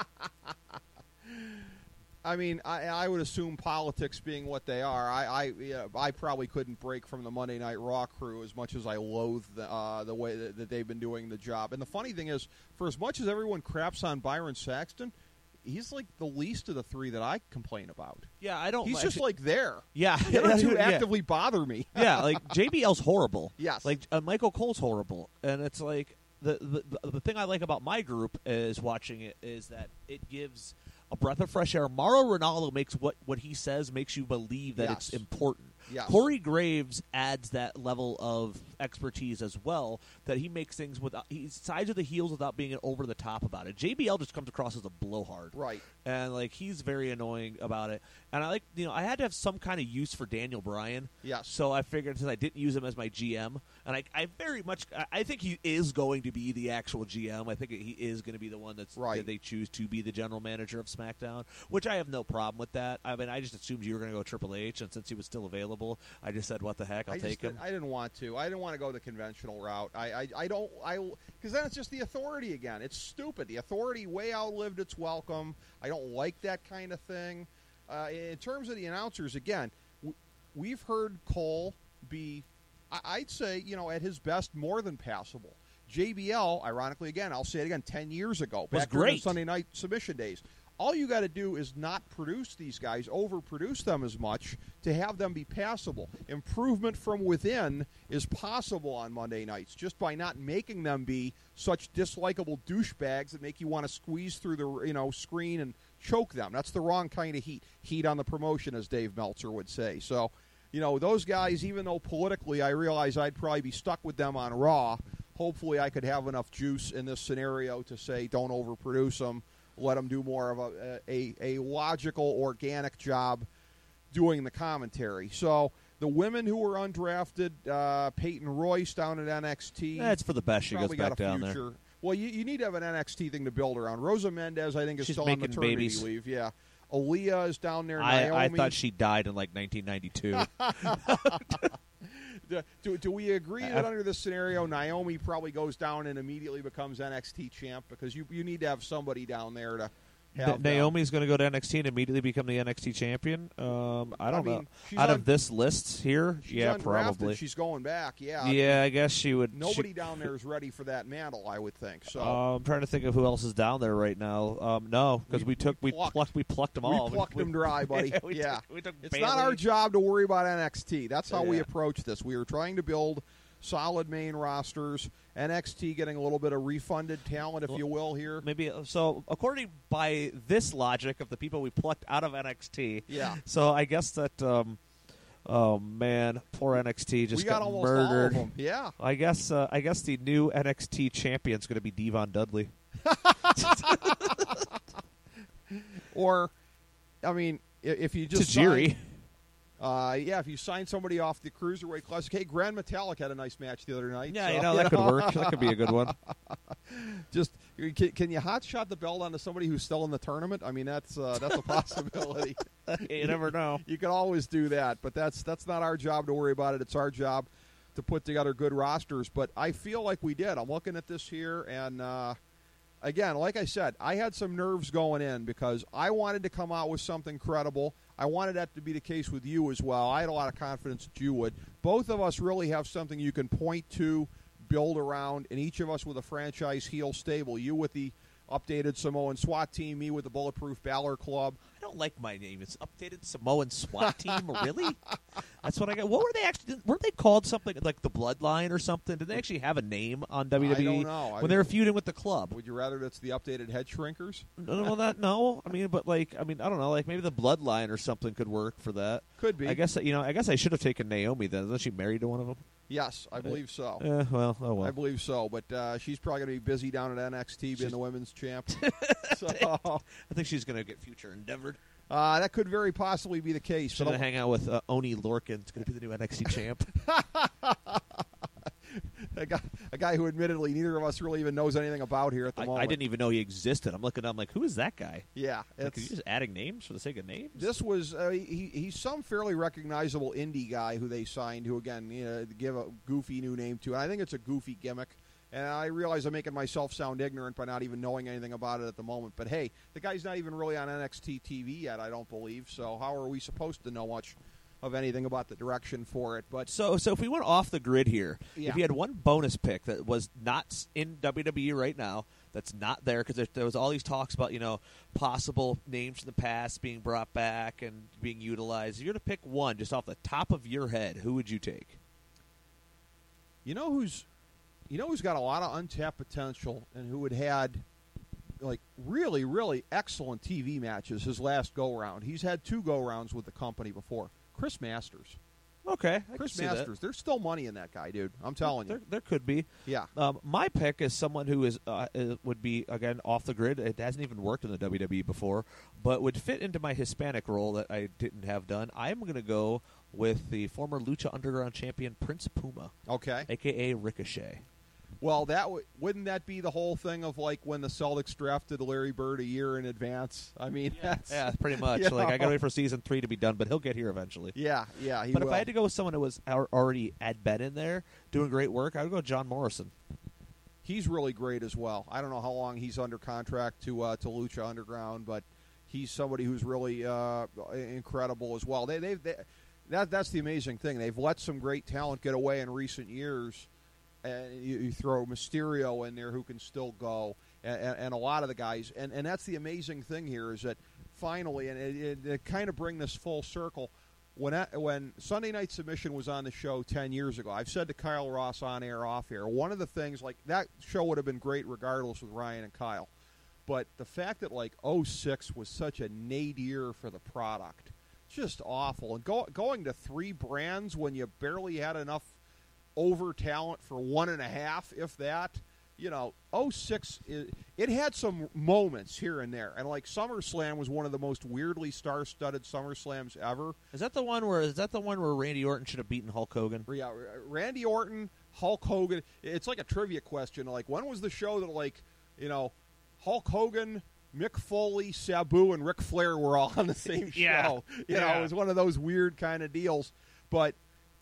I mean, I, I would assume politics being what they are. I I, yeah, I probably couldn't break from the Monday Night Raw crew as much as I loathe the, uh, the way that, that they've been doing the job. And the funny thing is, for as much as everyone craps on Byron Saxton, he's like the least of the three that I complain about. yeah, I don't. He's actually- just like there. yeah, They don't too yeah. actively bother me. yeah, like J B L's horrible. Yes. Like uh, Michael Cole's horrible, and it's like the, the the thing I like about my group is watching it is that it gives a breath of fresh air. Mauro Ranallo makes what what he says makes you believe that Yes. it's important. Yes. Corey Graves adds that level of expertise as well that he makes things without he sides of the heels without being over the top about it. J B L just comes across as a blowhard, right? And like he's very annoying about it. And I like you know I had to have some kind of use for Daniel Bryan. Yes. So I figured since I didn't use him as my G M, and I, I very much I, I think he is going to be the actual G M. I think he is going to be the one that's right. that they choose to be the general manager of SmackDown, which I have no problem with that. I mean, I just assumed you were going to go Triple H, and since he was still available, I just said, "What the heck? I'll I take him." Did, I didn't want to. I didn't want to go the conventional route. I, I, I don't. I because then it's just the authority again. It's stupid. The authority way outlived its welcome. I don't like that kind of thing. Uh, in terms of the announcers, again, w- we've heard Cole be, I, I'd say, you know, at his best, more than passable. J B L, ironically, again, I'll say it again, ten years ago, was back during great. the Sunday night submission days. All you got to do is not produce these guys, overproduce them as much to have them be passable. Improvement from within is possible on Monday nights just by not making them be such dislikable douchebags that make you want to squeeze through the you know screen and choke them. That's the wrong kind of heat. Heat on the promotion, as Dave Meltzer would say. So, you know, those guys, even though politically I realize I'd probably be stuck with them on Raw, hopefully I could have enough juice in this scenario to say don't overproduce them. Let them do more of a, a, a logical, organic job doing the commentary. So the women who were undrafted, uh, Peyton Royce down at N X T. That's for the best. She goes probably back got a down future. there. Well, you, you need to have an N X T thing to build around. Rosa Mendez, I think, is She's still on making maternity babies. leave. Yeah. Aaliyah is down there. I, Naomi. I thought she died in like nineteen ninety-two. do, do we agree that under this scenario, Naomi probably goes down and immediately becomes N X T champ? Because you you need to have somebody down there to have Na- Naomi's going to go to N X T and immediately become the N X T champion. Um, I don't I mean, know. she's Out un- of this list here, She's yeah, undrafted. probably. She's going back. Yeah. Yeah, I guess she would. Nobody she, down there is ready for that mantle, I would think. So uh, I'm trying to think of who else is down there right now. Um, no, because We- we took we we plucked. plucked we plucked them we all. plucked them dry, buddy. yeah, we yeah. took, we took It's Bayley. not our job to worry about N X T. That's how we Yeah. approach this. We are trying to build solid main rosters. N X T getting a little bit of refunded talent, if Well, you will, here. Maybe so. According by this logic of the people we plucked out of N X T, Yeah. So I guess that. Um, oh man, poor N X T just we got, got almost murdered. all of them. Yeah. I guess. Uh, I guess the new N X T champion is going to be Devon Dudley. Or, I mean, i- if you just Tajiri. sign- Uh, yeah, if you sign somebody off the Cruiserweight Classic. Hey, Grand Metalik had a nice match the other night. Yeah, so, you know that could work. That could be a good one. Just can, can you hot shot the belt onto somebody who's still in the tournament? I mean, that's uh, that's a possibility. You never know. You can always do that, but that's that's not our job to worry about it. It's our job to put together good rosters. But I feel like we did. I'm looking at this here, and uh, again, like I said, I had some nerves going in because I wanted to come out with something credible. I wanted that to be the case with you as well. I had a lot of confidence that you would. Both of us really have something you can point to, build around, and each of us with a franchise heel stable. You with the updated Samoan SWAT team, me with the Bulletproof Balor Club. I don't like my name. It's updated Samoan SWAT team. Really? That's what I got. What were they actually? Weren't they called something like the Bloodline or something? Did they actually have a name on W W E I don't know. when I- they were feuding with the club? Would you rather that's the updated Head Shrinkers? No, no, that no. I mean, but like, I mean, I don't know. Like maybe the Bloodline or something could work for that. Could be. I guess you know. I guess I should have taken Naomi then. Isn't she married to one of them? Yes, I believe so. Eh, well, oh well. I believe so, but uh, she's probably going to be busy down at N X T being She's- the women's champ. so I think she's going to get future endeavored. uh, that could very possibly be the case. She's But going to hang out with uh, Oni Lorcan. It's going to be the new N X T champ. a, guy, a guy who admittedly neither of us really even knows anything about here at the I, moment. I didn't even know he existed. I'm looking. I'm like, who is that guy? Yeah, Like, it's, are you just adding names for the sake of names? this was uh, he, he's some fairly recognizable indie guy who they signed. Who again, you know, give a goofy new name to. And I think it's a goofy gimmick. And I realize I'm making myself sound ignorant by not even knowing anything about it at the moment. But hey, the guy's not even really on N X T T V yet, I don't believe. So how are we supposed to know much of anything about the direction for it? But So, so if we went off the grid here, Yeah. if you had one bonus pick that was not s- in W W E right now, that's not there because there, there was all these talks about you know possible names from the past being brought back and being utilized. If you're to pick one just off the top of your head, who would you take? you know who's, you know who's got a lot of untapped potential and who had had, like really, really excellent T V matches his last go round. He's had two go rounds with the company before. Chris Masters. Okay, I Chris can see Masters. that. There's still money in that guy, dude. I'm telling There, you. there could be. Yeah. Um, my pick is someone who is uh, uh, would be again off the grid. It hasn't even worked in the W W E before, but would fit into my Hispanic role that I didn't have done. I'm going to go with the former Lucha Underground champion Prince Puma, Okay. aka Ricochet. Well, that w- wouldn't that be the whole thing of like when the Celtics drafted Larry Bird a year in advance? I mean, that's, Yeah, pretty much. you Like I got to know. wait for season three to be done, but he'll get here eventually. Yeah, yeah. He But will. if I had to go with someone who was al- already had been in there doing great work, I would go John Morrison. He's really great as well. I don't know how long he's under contract to uh, to Lucha Underground, but he's somebody who's really uh, incredible as well. They, they've they, that that's the amazing thing. They've let some great talent get away in recent years, and you, you throw Mysterio in there who can still go, and, and, and a lot of the guys. And, and that's the amazing thing here is that finally, and it, it, it kind of bring this full circle. When I, when Sunday Night Submission was on the show ten years ago, I've said to Kyle Ross on air, off air, one of the things, like, that show would have been great regardless with Ryan and Kyle. But the fact that, like, oh six was such a nadir for the product, just awful. And go, going to three brands when you barely had enough over talent for one and a half, if that, you know, oh six, it, it had some moments here and there. And, like, SummerSlam was one of the most weirdly star-studded SummerSlams ever. Is that the one where is that the one where Randy Orton should have beaten Hulk Hogan? Yeah, Randy Orton, Hulk Hogan. It's like a trivia question. Like, when was the show that, like, you know, Hulk Hogan, Mick Foley, Sabu, and Ric Flair were all on the same show? Yeah. You Yeah. know, it was one of those weird kind of deals. But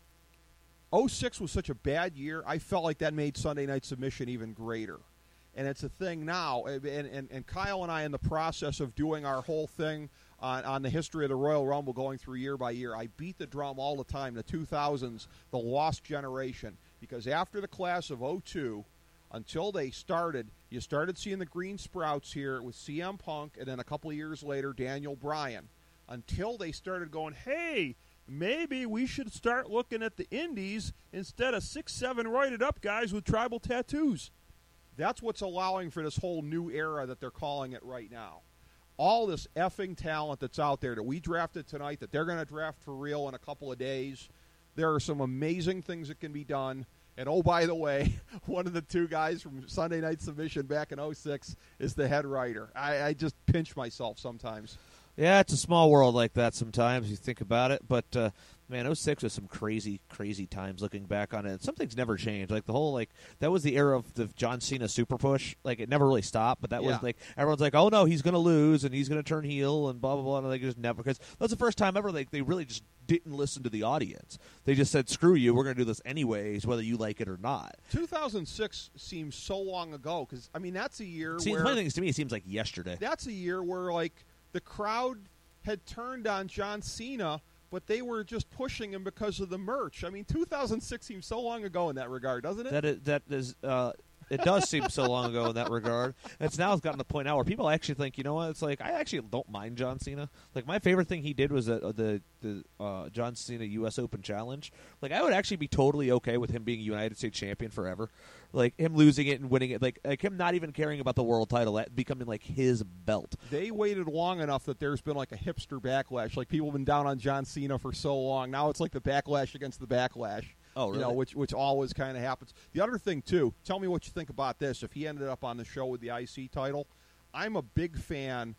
oh six was such a bad year, I felt like that made Sunday Night Submission even greater. And it's a thing now. And, and, and Kyle and I, in the process of doing our whole thing on, on the history of the Royal Rumble going through year by year, I beat the drum all the time, the two thousands, the lost generation. Because after the class of oh two, until they started, you started seeing the green sprouts here with C M Punk, and then a couple of years later, Daniel Bryan. Until they started going, hey, maybe we should start looking at the indies instead of six, seven roided-up guys with tribal tattoos. That's what's allowing for this whole new era that they're calling it right now. All this effing talent that's out there that we drafted tonight, that they're going to draft for real in a couple of days. There are some amazing things that can be done. And, oh, by the way, one of the two guys from Sunday Night Submission back in oh six is the head writer. I, I just pinch myself sometimes. Yeah, it's a small world like that sometimes. You think about it, but uh, man, oh six was some crazy, crazy times looking back on it. Some things never changed. Like the whole like that was the era of the John Cena super push. Like it never really stopped. But that Yeah. was like everyone's like, oh no, he's going to lose and he's going to turn heel and blah blah blah. And they just never because that's the first time ever like they really just didn't listen to the audience. They just said, screw you, we're going to do this anyways, whether you like it or not. two thousand six seems so long ago because, I mean, that's a year See, where the funny thing is, to me, it seems like yesterday. that's a year where, like, the crowd had turned on John Cena, but they were just pushing him because of the merch. I mean, two thousand six seems so long ago in that regard, doesn't it? That is, that is, uh, it does seem so long ago in that regard. It's now gotten to the point now where people actually think, you know what? It's like I actually don't mind John Cena. Like my favorite thing he did was the the, the uh, John Cena U S Open Challenge. Like I would actually be totally okay with him being United States champion forever. Like him losing it and winning it. Like like him not even caring about the world title, that becoming like his belt. They waited long enough that there's been like a hipster backlash. Like people have been down on John Cena for so long. Now it's like the backlash against the backlash. Oh, really? You know, which which always kind of happens. The other thing too, tell me what you think about this. If he ended up on the show with the I C title, I'm a big fan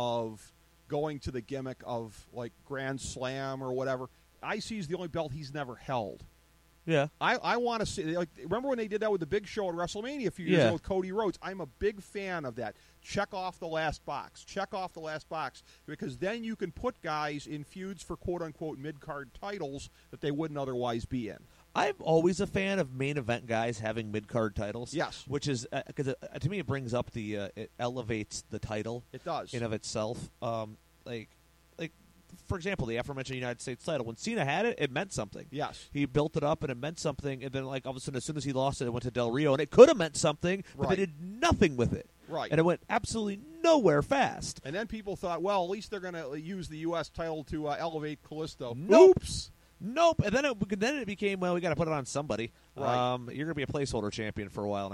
of going to the gimmick of like Grand Slam or whatever. I C is the only belt he's never held. Yeah. I, I want to see, like, remember when they did that with the Big Show at WrestleMania a few years Yeah. ago with Cody Rhodes? I'm a big fan of that. Check off the last box. Check off the last box because then you can put guys in feuds for quote-unquote mid-card titles that they wouldn't otherwise be in. I'm always a fan of main event guys having mid card titles. Yes. Which is because uh, uh, to me it brings up the uh, it elevates the title. It does. In of itself. Um, like like for example, the aforementioned United States title. When Cena had it, it meant something. Yes. He built it up and it meant something, and then like all of a sudden, as soon as he lost it, it went to Del Rio, and it could have meant something, but Right. they did nothing with it. Right. And it went absolutely nowhere fast. And then people thought, well, at least they're going to use the U S title to uh, elevate Kalisto. Nope. Oops. Nope. And then it then it became well, we got to put it on somebody. Right. Um, you're gonna be a placeholder champion for a while now.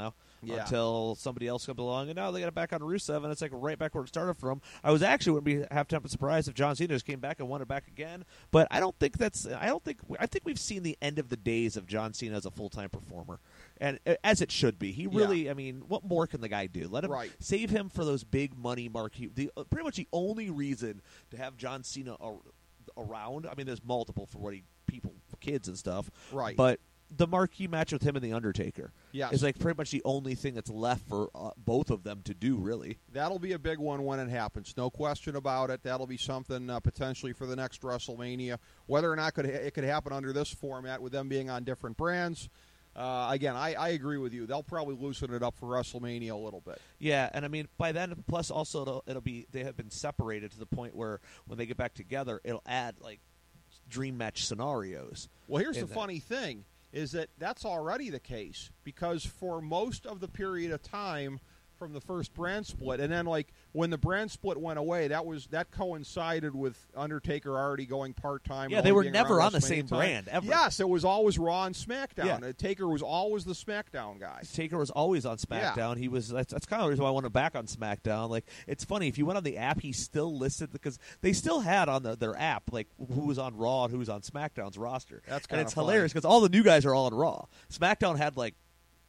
Yeah. until somebody else comes along, and now they got it back on Rusev, and it's like right back where it started from. I was actually wouldn't be half tempted surprised if John Cena just came back and won it back again, but I don't think that's. I don't think. I think we've seen the end of the days of John Cena as a full time performer, and uh, as it should be. He really. Yeah. I mean, what more can the guy do? Let him Right. save him for those big money marquee. The uh, pretty much the only reason to have John Cena a, around. I mean, there's multiple for what he people, kids and stuff, Right. But the marquee match with him and the Undertaker Yes. is like pretty much the only thing that's left for uh, both of them to do, really. That'll be a big one when it happens. No question about it. That'll be something uh, potentially for the next WrestleMania. Whether or not could it could happen under this format with them being on different brands. Uh, again, I, I agree with you. They'll probably loosen it up for WrestleMania a little bit. Yeah, and I mean, by then, plus also it'll, it'll be they have been separated to the point where when they get back together, it'll add like dream match scenarios. Well, here's the that. funny thing, is that that's already the case, because for most of the period of time from the first brand split, and then like when the brand split went away, that was that coincided with Undertaker already going part-time. Yeah, and they only were being never around on the WrestleMania same time. brand, ever. Yes, it was always Raw and SmackDown. Yeah. Uh, Taker was always the SmackDown guy. Taker was always on SmackDown. Yeah. He was that's, that's kind of the reason why I wanted back on SmackDown. Like, it's funny, if you went on the app, he still listed, because they still had on the, their app like who was on Raw and who was on SmackDown's roster. That's and kinda it's funny. hilarious because all the new guys are all on Raw. SmackDown had like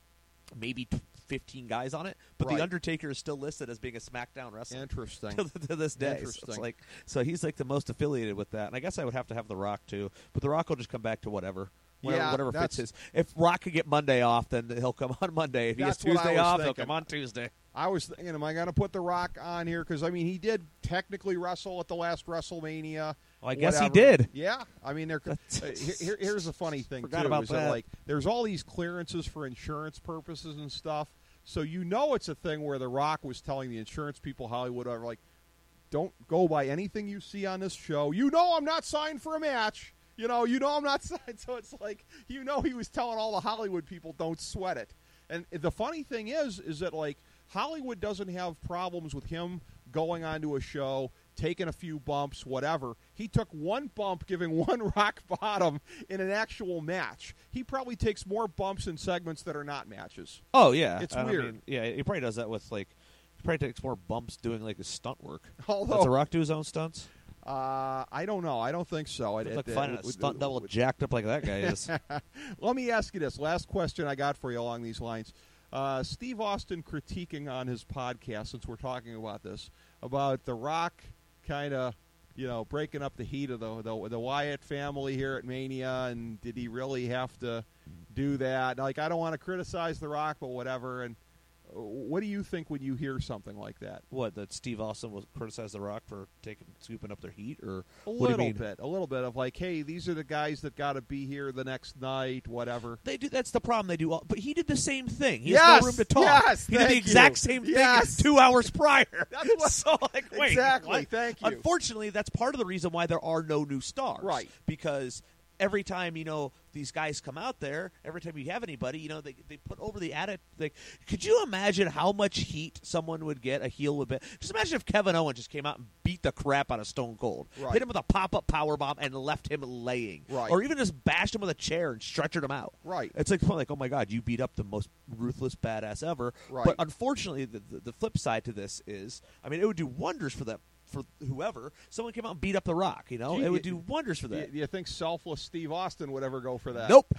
maybe t- fifteen guys on it, but Right. the Undertaker is still listed as being a SmackDown wrestler. Interesting. to, to this day. So Interesting. it's like, so he's like the most affiliated with that, and I guess I would have to have The Rock too. But The Rock will just come back to whatever, whatever, Yeah, whatever fits that's- his. If Rock could get Monday off, then he'll come on Monday. If he has That's what I Tuesday was off, he'll thinking. come on Tuesday. I was thinking, am I going to put The Rock on here? Because, I mean, he did technically wrestle at the last WrestleMania. Well, I guess he whatever. did. Yeah. I mean, there. Uh, here, here's the funny thing, Forgot too, about is that. that. like, there's all these clearances for insurance purposes and stuff. So you know it's a thing where The Rock was telling the insurance people, Hollywood, are like, don't go by anything you see on this show. You know I'm not signed for a match. You know, you know I'm not signed. So it's like, you know he was telling all the Hollywood people, don't sweat it. And the funny thing is, is that, like, Hollywood doesn't have problems with him going onto a show, taking a few bumps, whatever. He took one bump, giving one rock bottom in an actual match. He probably takes more bumps in segments that are not matches. Oh yeah, It's I weird. mean, yeah, he probably does that with like. He probably takes more bumps doing like his stunt work. Although- Does The Rock do his own stunts? Uh, I don't know. I don't think so. It's It- like it- finding it- a stunt it- double it- jacked up like that guy is. Let me ask you this. Last question I got for you along these lines. Uh, Steve Austin critiquing on his podcast, since we're talking about this, about The Rock kind of, you know, breaking up the heat of the, the the Wyatt family here at Mania, and did he really have to do that? Like, I don't want to criticize The Rock, but whatever. And uh, what do you think when you hear something like that? What, that Steve Austin was criticized The Rock for taking scooping up their heat, or A what do little you mean? bit, a little bit of like, hey, these are the guys that got to be here the next night, whatever. They do. That's the problem. They do all, but he did the same thing. He Yes! has no room to talk. Yes! he did the Thank exact you. same thing Yes! two hours prior. That's what- so like, wait, Exactly. what? Thank you. Unfortunately, that's part of the reason why there are no new stars. Right. Because every time, you know, these guys come out there, every time you have anybody, you know, they they put over the attitude. Like, could you imagine how much heat someone would get, a heel would be? Just imagine if Kevin Owens just came out and beat the crap out of Stone Cold. Right. Hit him with a pop-up powerbomb and left him laying. Right. Or even just bashed him with a chair and stretchered him out. Right. It's like, like, oh my God, you beat up the most ruthless badass ever. Right. But unfortunately, the, the, the flip side to this is, I mean, it would do wonders for them. For whoever, someone came out and beat up The Rock, you know, Gee, it would you- do wonders for Do you, that. do you think selfless Steve Austin would ever go for that? Nope,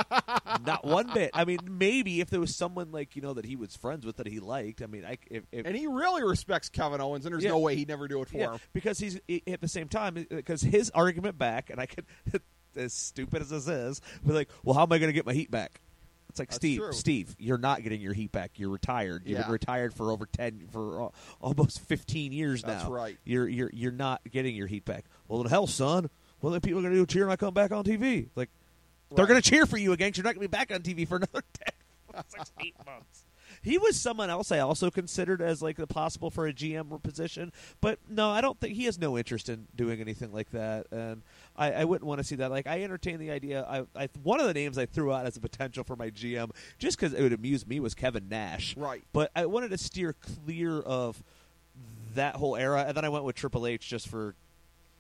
not one bit. I mean, maybe if there was someone like, you know, that he was friends with that he liked. I mean, I if, if And he really respects Kevin Owens, and there's Yeah. no way he'd never do it for yeah, him. because he's he- at the same time, because his argument back, and I could, as stupid as this is, be like, well, how am I going to get my heat back? It's like, That's Steve, true. Steve, you're not getting your heat back. You're retired. You've Yeah. been retired for over ten, for uh, almost fifteen years now. That's right. You're you're you're not getting your heat back. Well, then hell, son. Well, then people are going to do cheer when I come back on T V. Like, they're Right. going to cheer for you again. 'Cause you're not going to be back on T V for another ten, six, eight months. He was someone else I also considered as like a possible for a G M position, but no, I don't think he has no interest in doing anything like that, and I, I wouldn't want to see that. Like, I entertain the idea. I, I one of the names I threw out as a potential for my G M, just because it would amuse me, was Kevin Nash. Right. But I wanted to steer clear of that whole era, and then I went with Triple H just for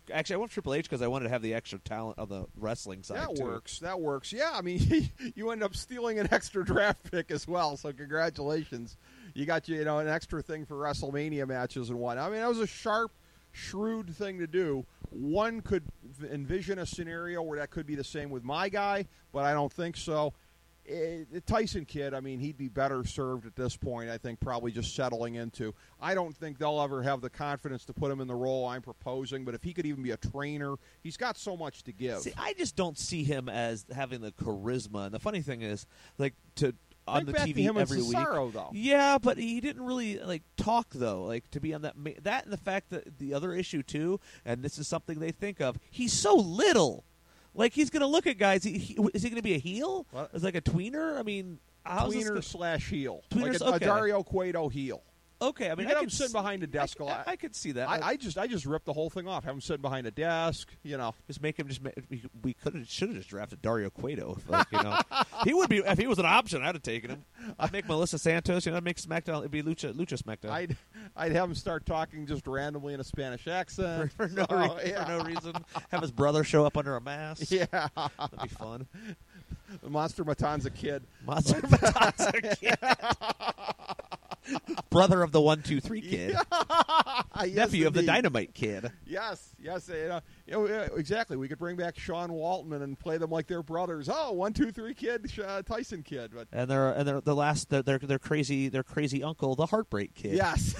Actually, I went Triple H because I wanted to have the extra talent on the wrestling side. That too. works. That works. Yeah, I mean, you end up stealing an extra draft pick as well. So congratulations. You got you, you know, an extra thing for WrestleMania matches and what. I mean, that was a sharp, shrewd thing to do. One could envision a scenario where that could be the same with my guy, but I don't think so. It, Tyson Kidd, I mean, he'd be better served at this point, I think, probably just settling into. I don't think they'll ever have the confidence to put him in the role I'm proposing, but if he could even be a trainer, he's got so much to give. See, I just don't see him as having the charisma. And the funny thing is, like, to on Think the back T to V him every and Cesaro, week. Though. Yeah, but he didn't really like talk though. Like to be on that ma- that and the fact that the other issue too, and this is something they think of. He's so little. Like he's going to look at guys. He, he, is he going to be a heel? What? Is like a tweener? I mean, how's this Tweener gonna- slash heel. Tweener's- like a, okay. a Dario Cueto heel. Okay, I mean, You get I him could sitting s- behind a desk I, a lot. I, I could see that. I, I just I just ripped the whole thing off. Have him sitting behind a desk, you know. Just make him. Just ma- we, we could have should have just drafted Dario Cueto. If, like, you know, he would be if he was an option. I'd have taken him. I'd make Melissa Santos. You know, I'd make SmackDown. It'd be Lucha Lucha SmackDown. I'd I'd have him start talking just randomly in a Spanish accent for, for no So, re- yeah. for no reason. Have his brother show up under a mask. Yeah, That'd be fun. Monster Matanza Kid. Monster Matanza Kid. Brother of the one two three kid. Yes, Nephew of the indeed. Dynamite Kid. Yes, yes, you know, you know, yeah, exactly. We could bring back Sean Waltman and play them like they're brothers. Oh, one, two, three, kid, uh, Tyson Kid. But And they're and they're the last they're, they're they're crazy their crazy uncle, the Heartbreak Kid. yes,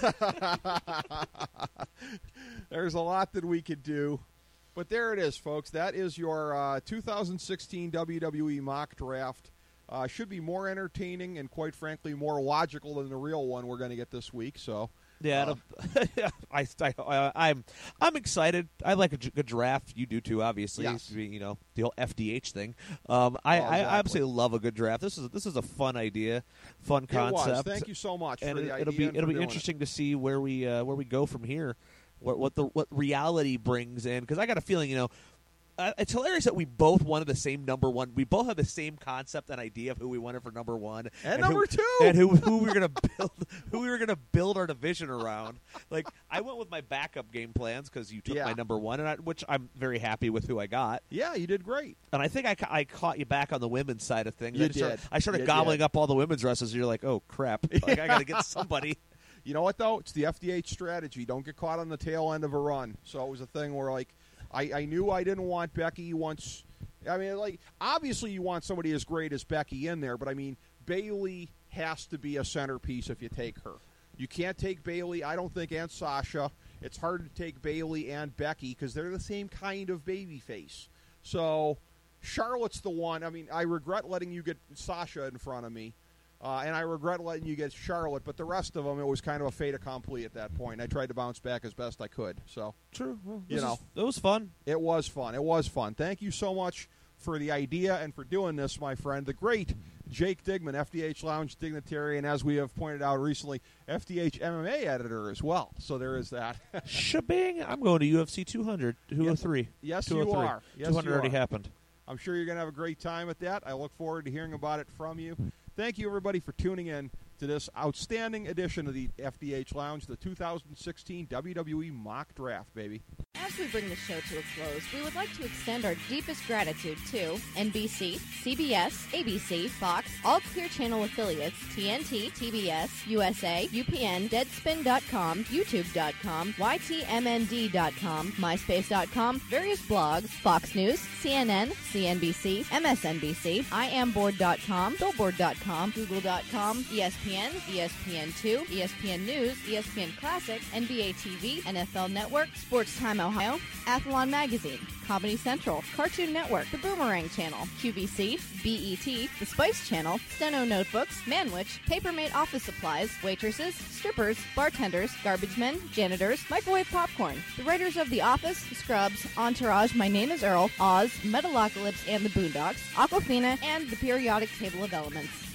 there's a lot that we could do. But there it is, folks. That is your uh, two thousand sixteen W W E mock draft. Uh, should be more entertaining and, quite frankly, more logical than the real one we're going to get this week. So, Yeah, uh, it'll- I, I, I'm I'm excited. I like a g- good draft. You do too, obviously. Yes. You know the whole F D H thing. Um, I, Oh, I exactly. absolutely love a good draft. This is this is a fun idea, fun concept. it was. Thank you so much and for it, the it'll idea be and for it'll be doing it. interesting to see where we uh, where we go from here. What what the what reality brings in, because I got a feeling, you know. Uh, it's hilarious that we both wanted the same number one. We both had the same concept and idea of who we wanted for number one And number who, two. and who who we were gonna build, who we were gonna build our division around. Like I went with my backup game plans because you took Yeah. my number one, and I, which I'm very happy with who I got. Yeah, you did great. And I think I, ca- I caught you back on the women's side of things. You I started, did. I started You gobbling did. up all the women's wrestlers. And you're like, oh crap! Like I got to get somebody. You know what, though? It's the F D H strategy. Don't get caught on the tail end of a run. So it was a thing where, like, I, I knew I didn't want Becky once. I mean, like, obviously you want somebody as great as Becky in there, but, I mean, Bayley has to be a centerpiece if you take her. You can't take Bayley, I don't think, and Sasha. It's hard to take Bayley and Becky because they're the same kind of babyface. So Charlotte's the one. I mean, I regret letting you get Sasha in front of me. Uh, and I regret letting you get Charlotte, but the rest of them, it was kind of a fait accompli at that point. I tried to bounce back as best I could. So, True. Well, You this know. is- it was fun. it was fun. It was fun. Thank you so much for the idea and for doing this, my friend. The great Jake Digman, F D H Lounge dignitary, and as we have pointed out recently, F D H M M A editor as well. So there is that. Shebang! I'm going to U F C two hundred, two oh three. Yes, two you oh three. are. Yes, two hundred you already are. happened. I'm sure you're going to have a great time at that. I look forward to hearing about it from you. Thank you, everybody, for tuning in to this outstanding edition of the F D H Lounge, the two thousand sixteen W W E Mock Draft, baby. As we bring the show to a close, we would like to extend our deepest gratitude to N B C, C B S, A B C, Fox, all Clear Channel affiliates, T N T, T B S, U S A, U P N, Deadspin dot com, YouTube dot com, Y T M N D dot com, MySpace dot com, various blogs, Fox News, C N N, C N B C, M S N B C, I am board dot com, billboard dot com, Google dot com, E S P N, E S P N two, E S P N News, E S P N Classic, N B A T V, N F L Network, Sports Time Ohio, Athlon Magazine, Comedy Central, Cartoon Network, The Boomerang Channel, Q V C, B E T, The Spice Channel, Steno Notebooks, Manwich, Papermate Office Supplies, waitresses, strippers, bartenders, garbage men, janitors, microwave popcorn, the writers of The Office, Scrubs, Entourage, My Name is Earl, Oz, Metalocalypse and the Boondocks, Aquafina, and The Periodic Table of Elements.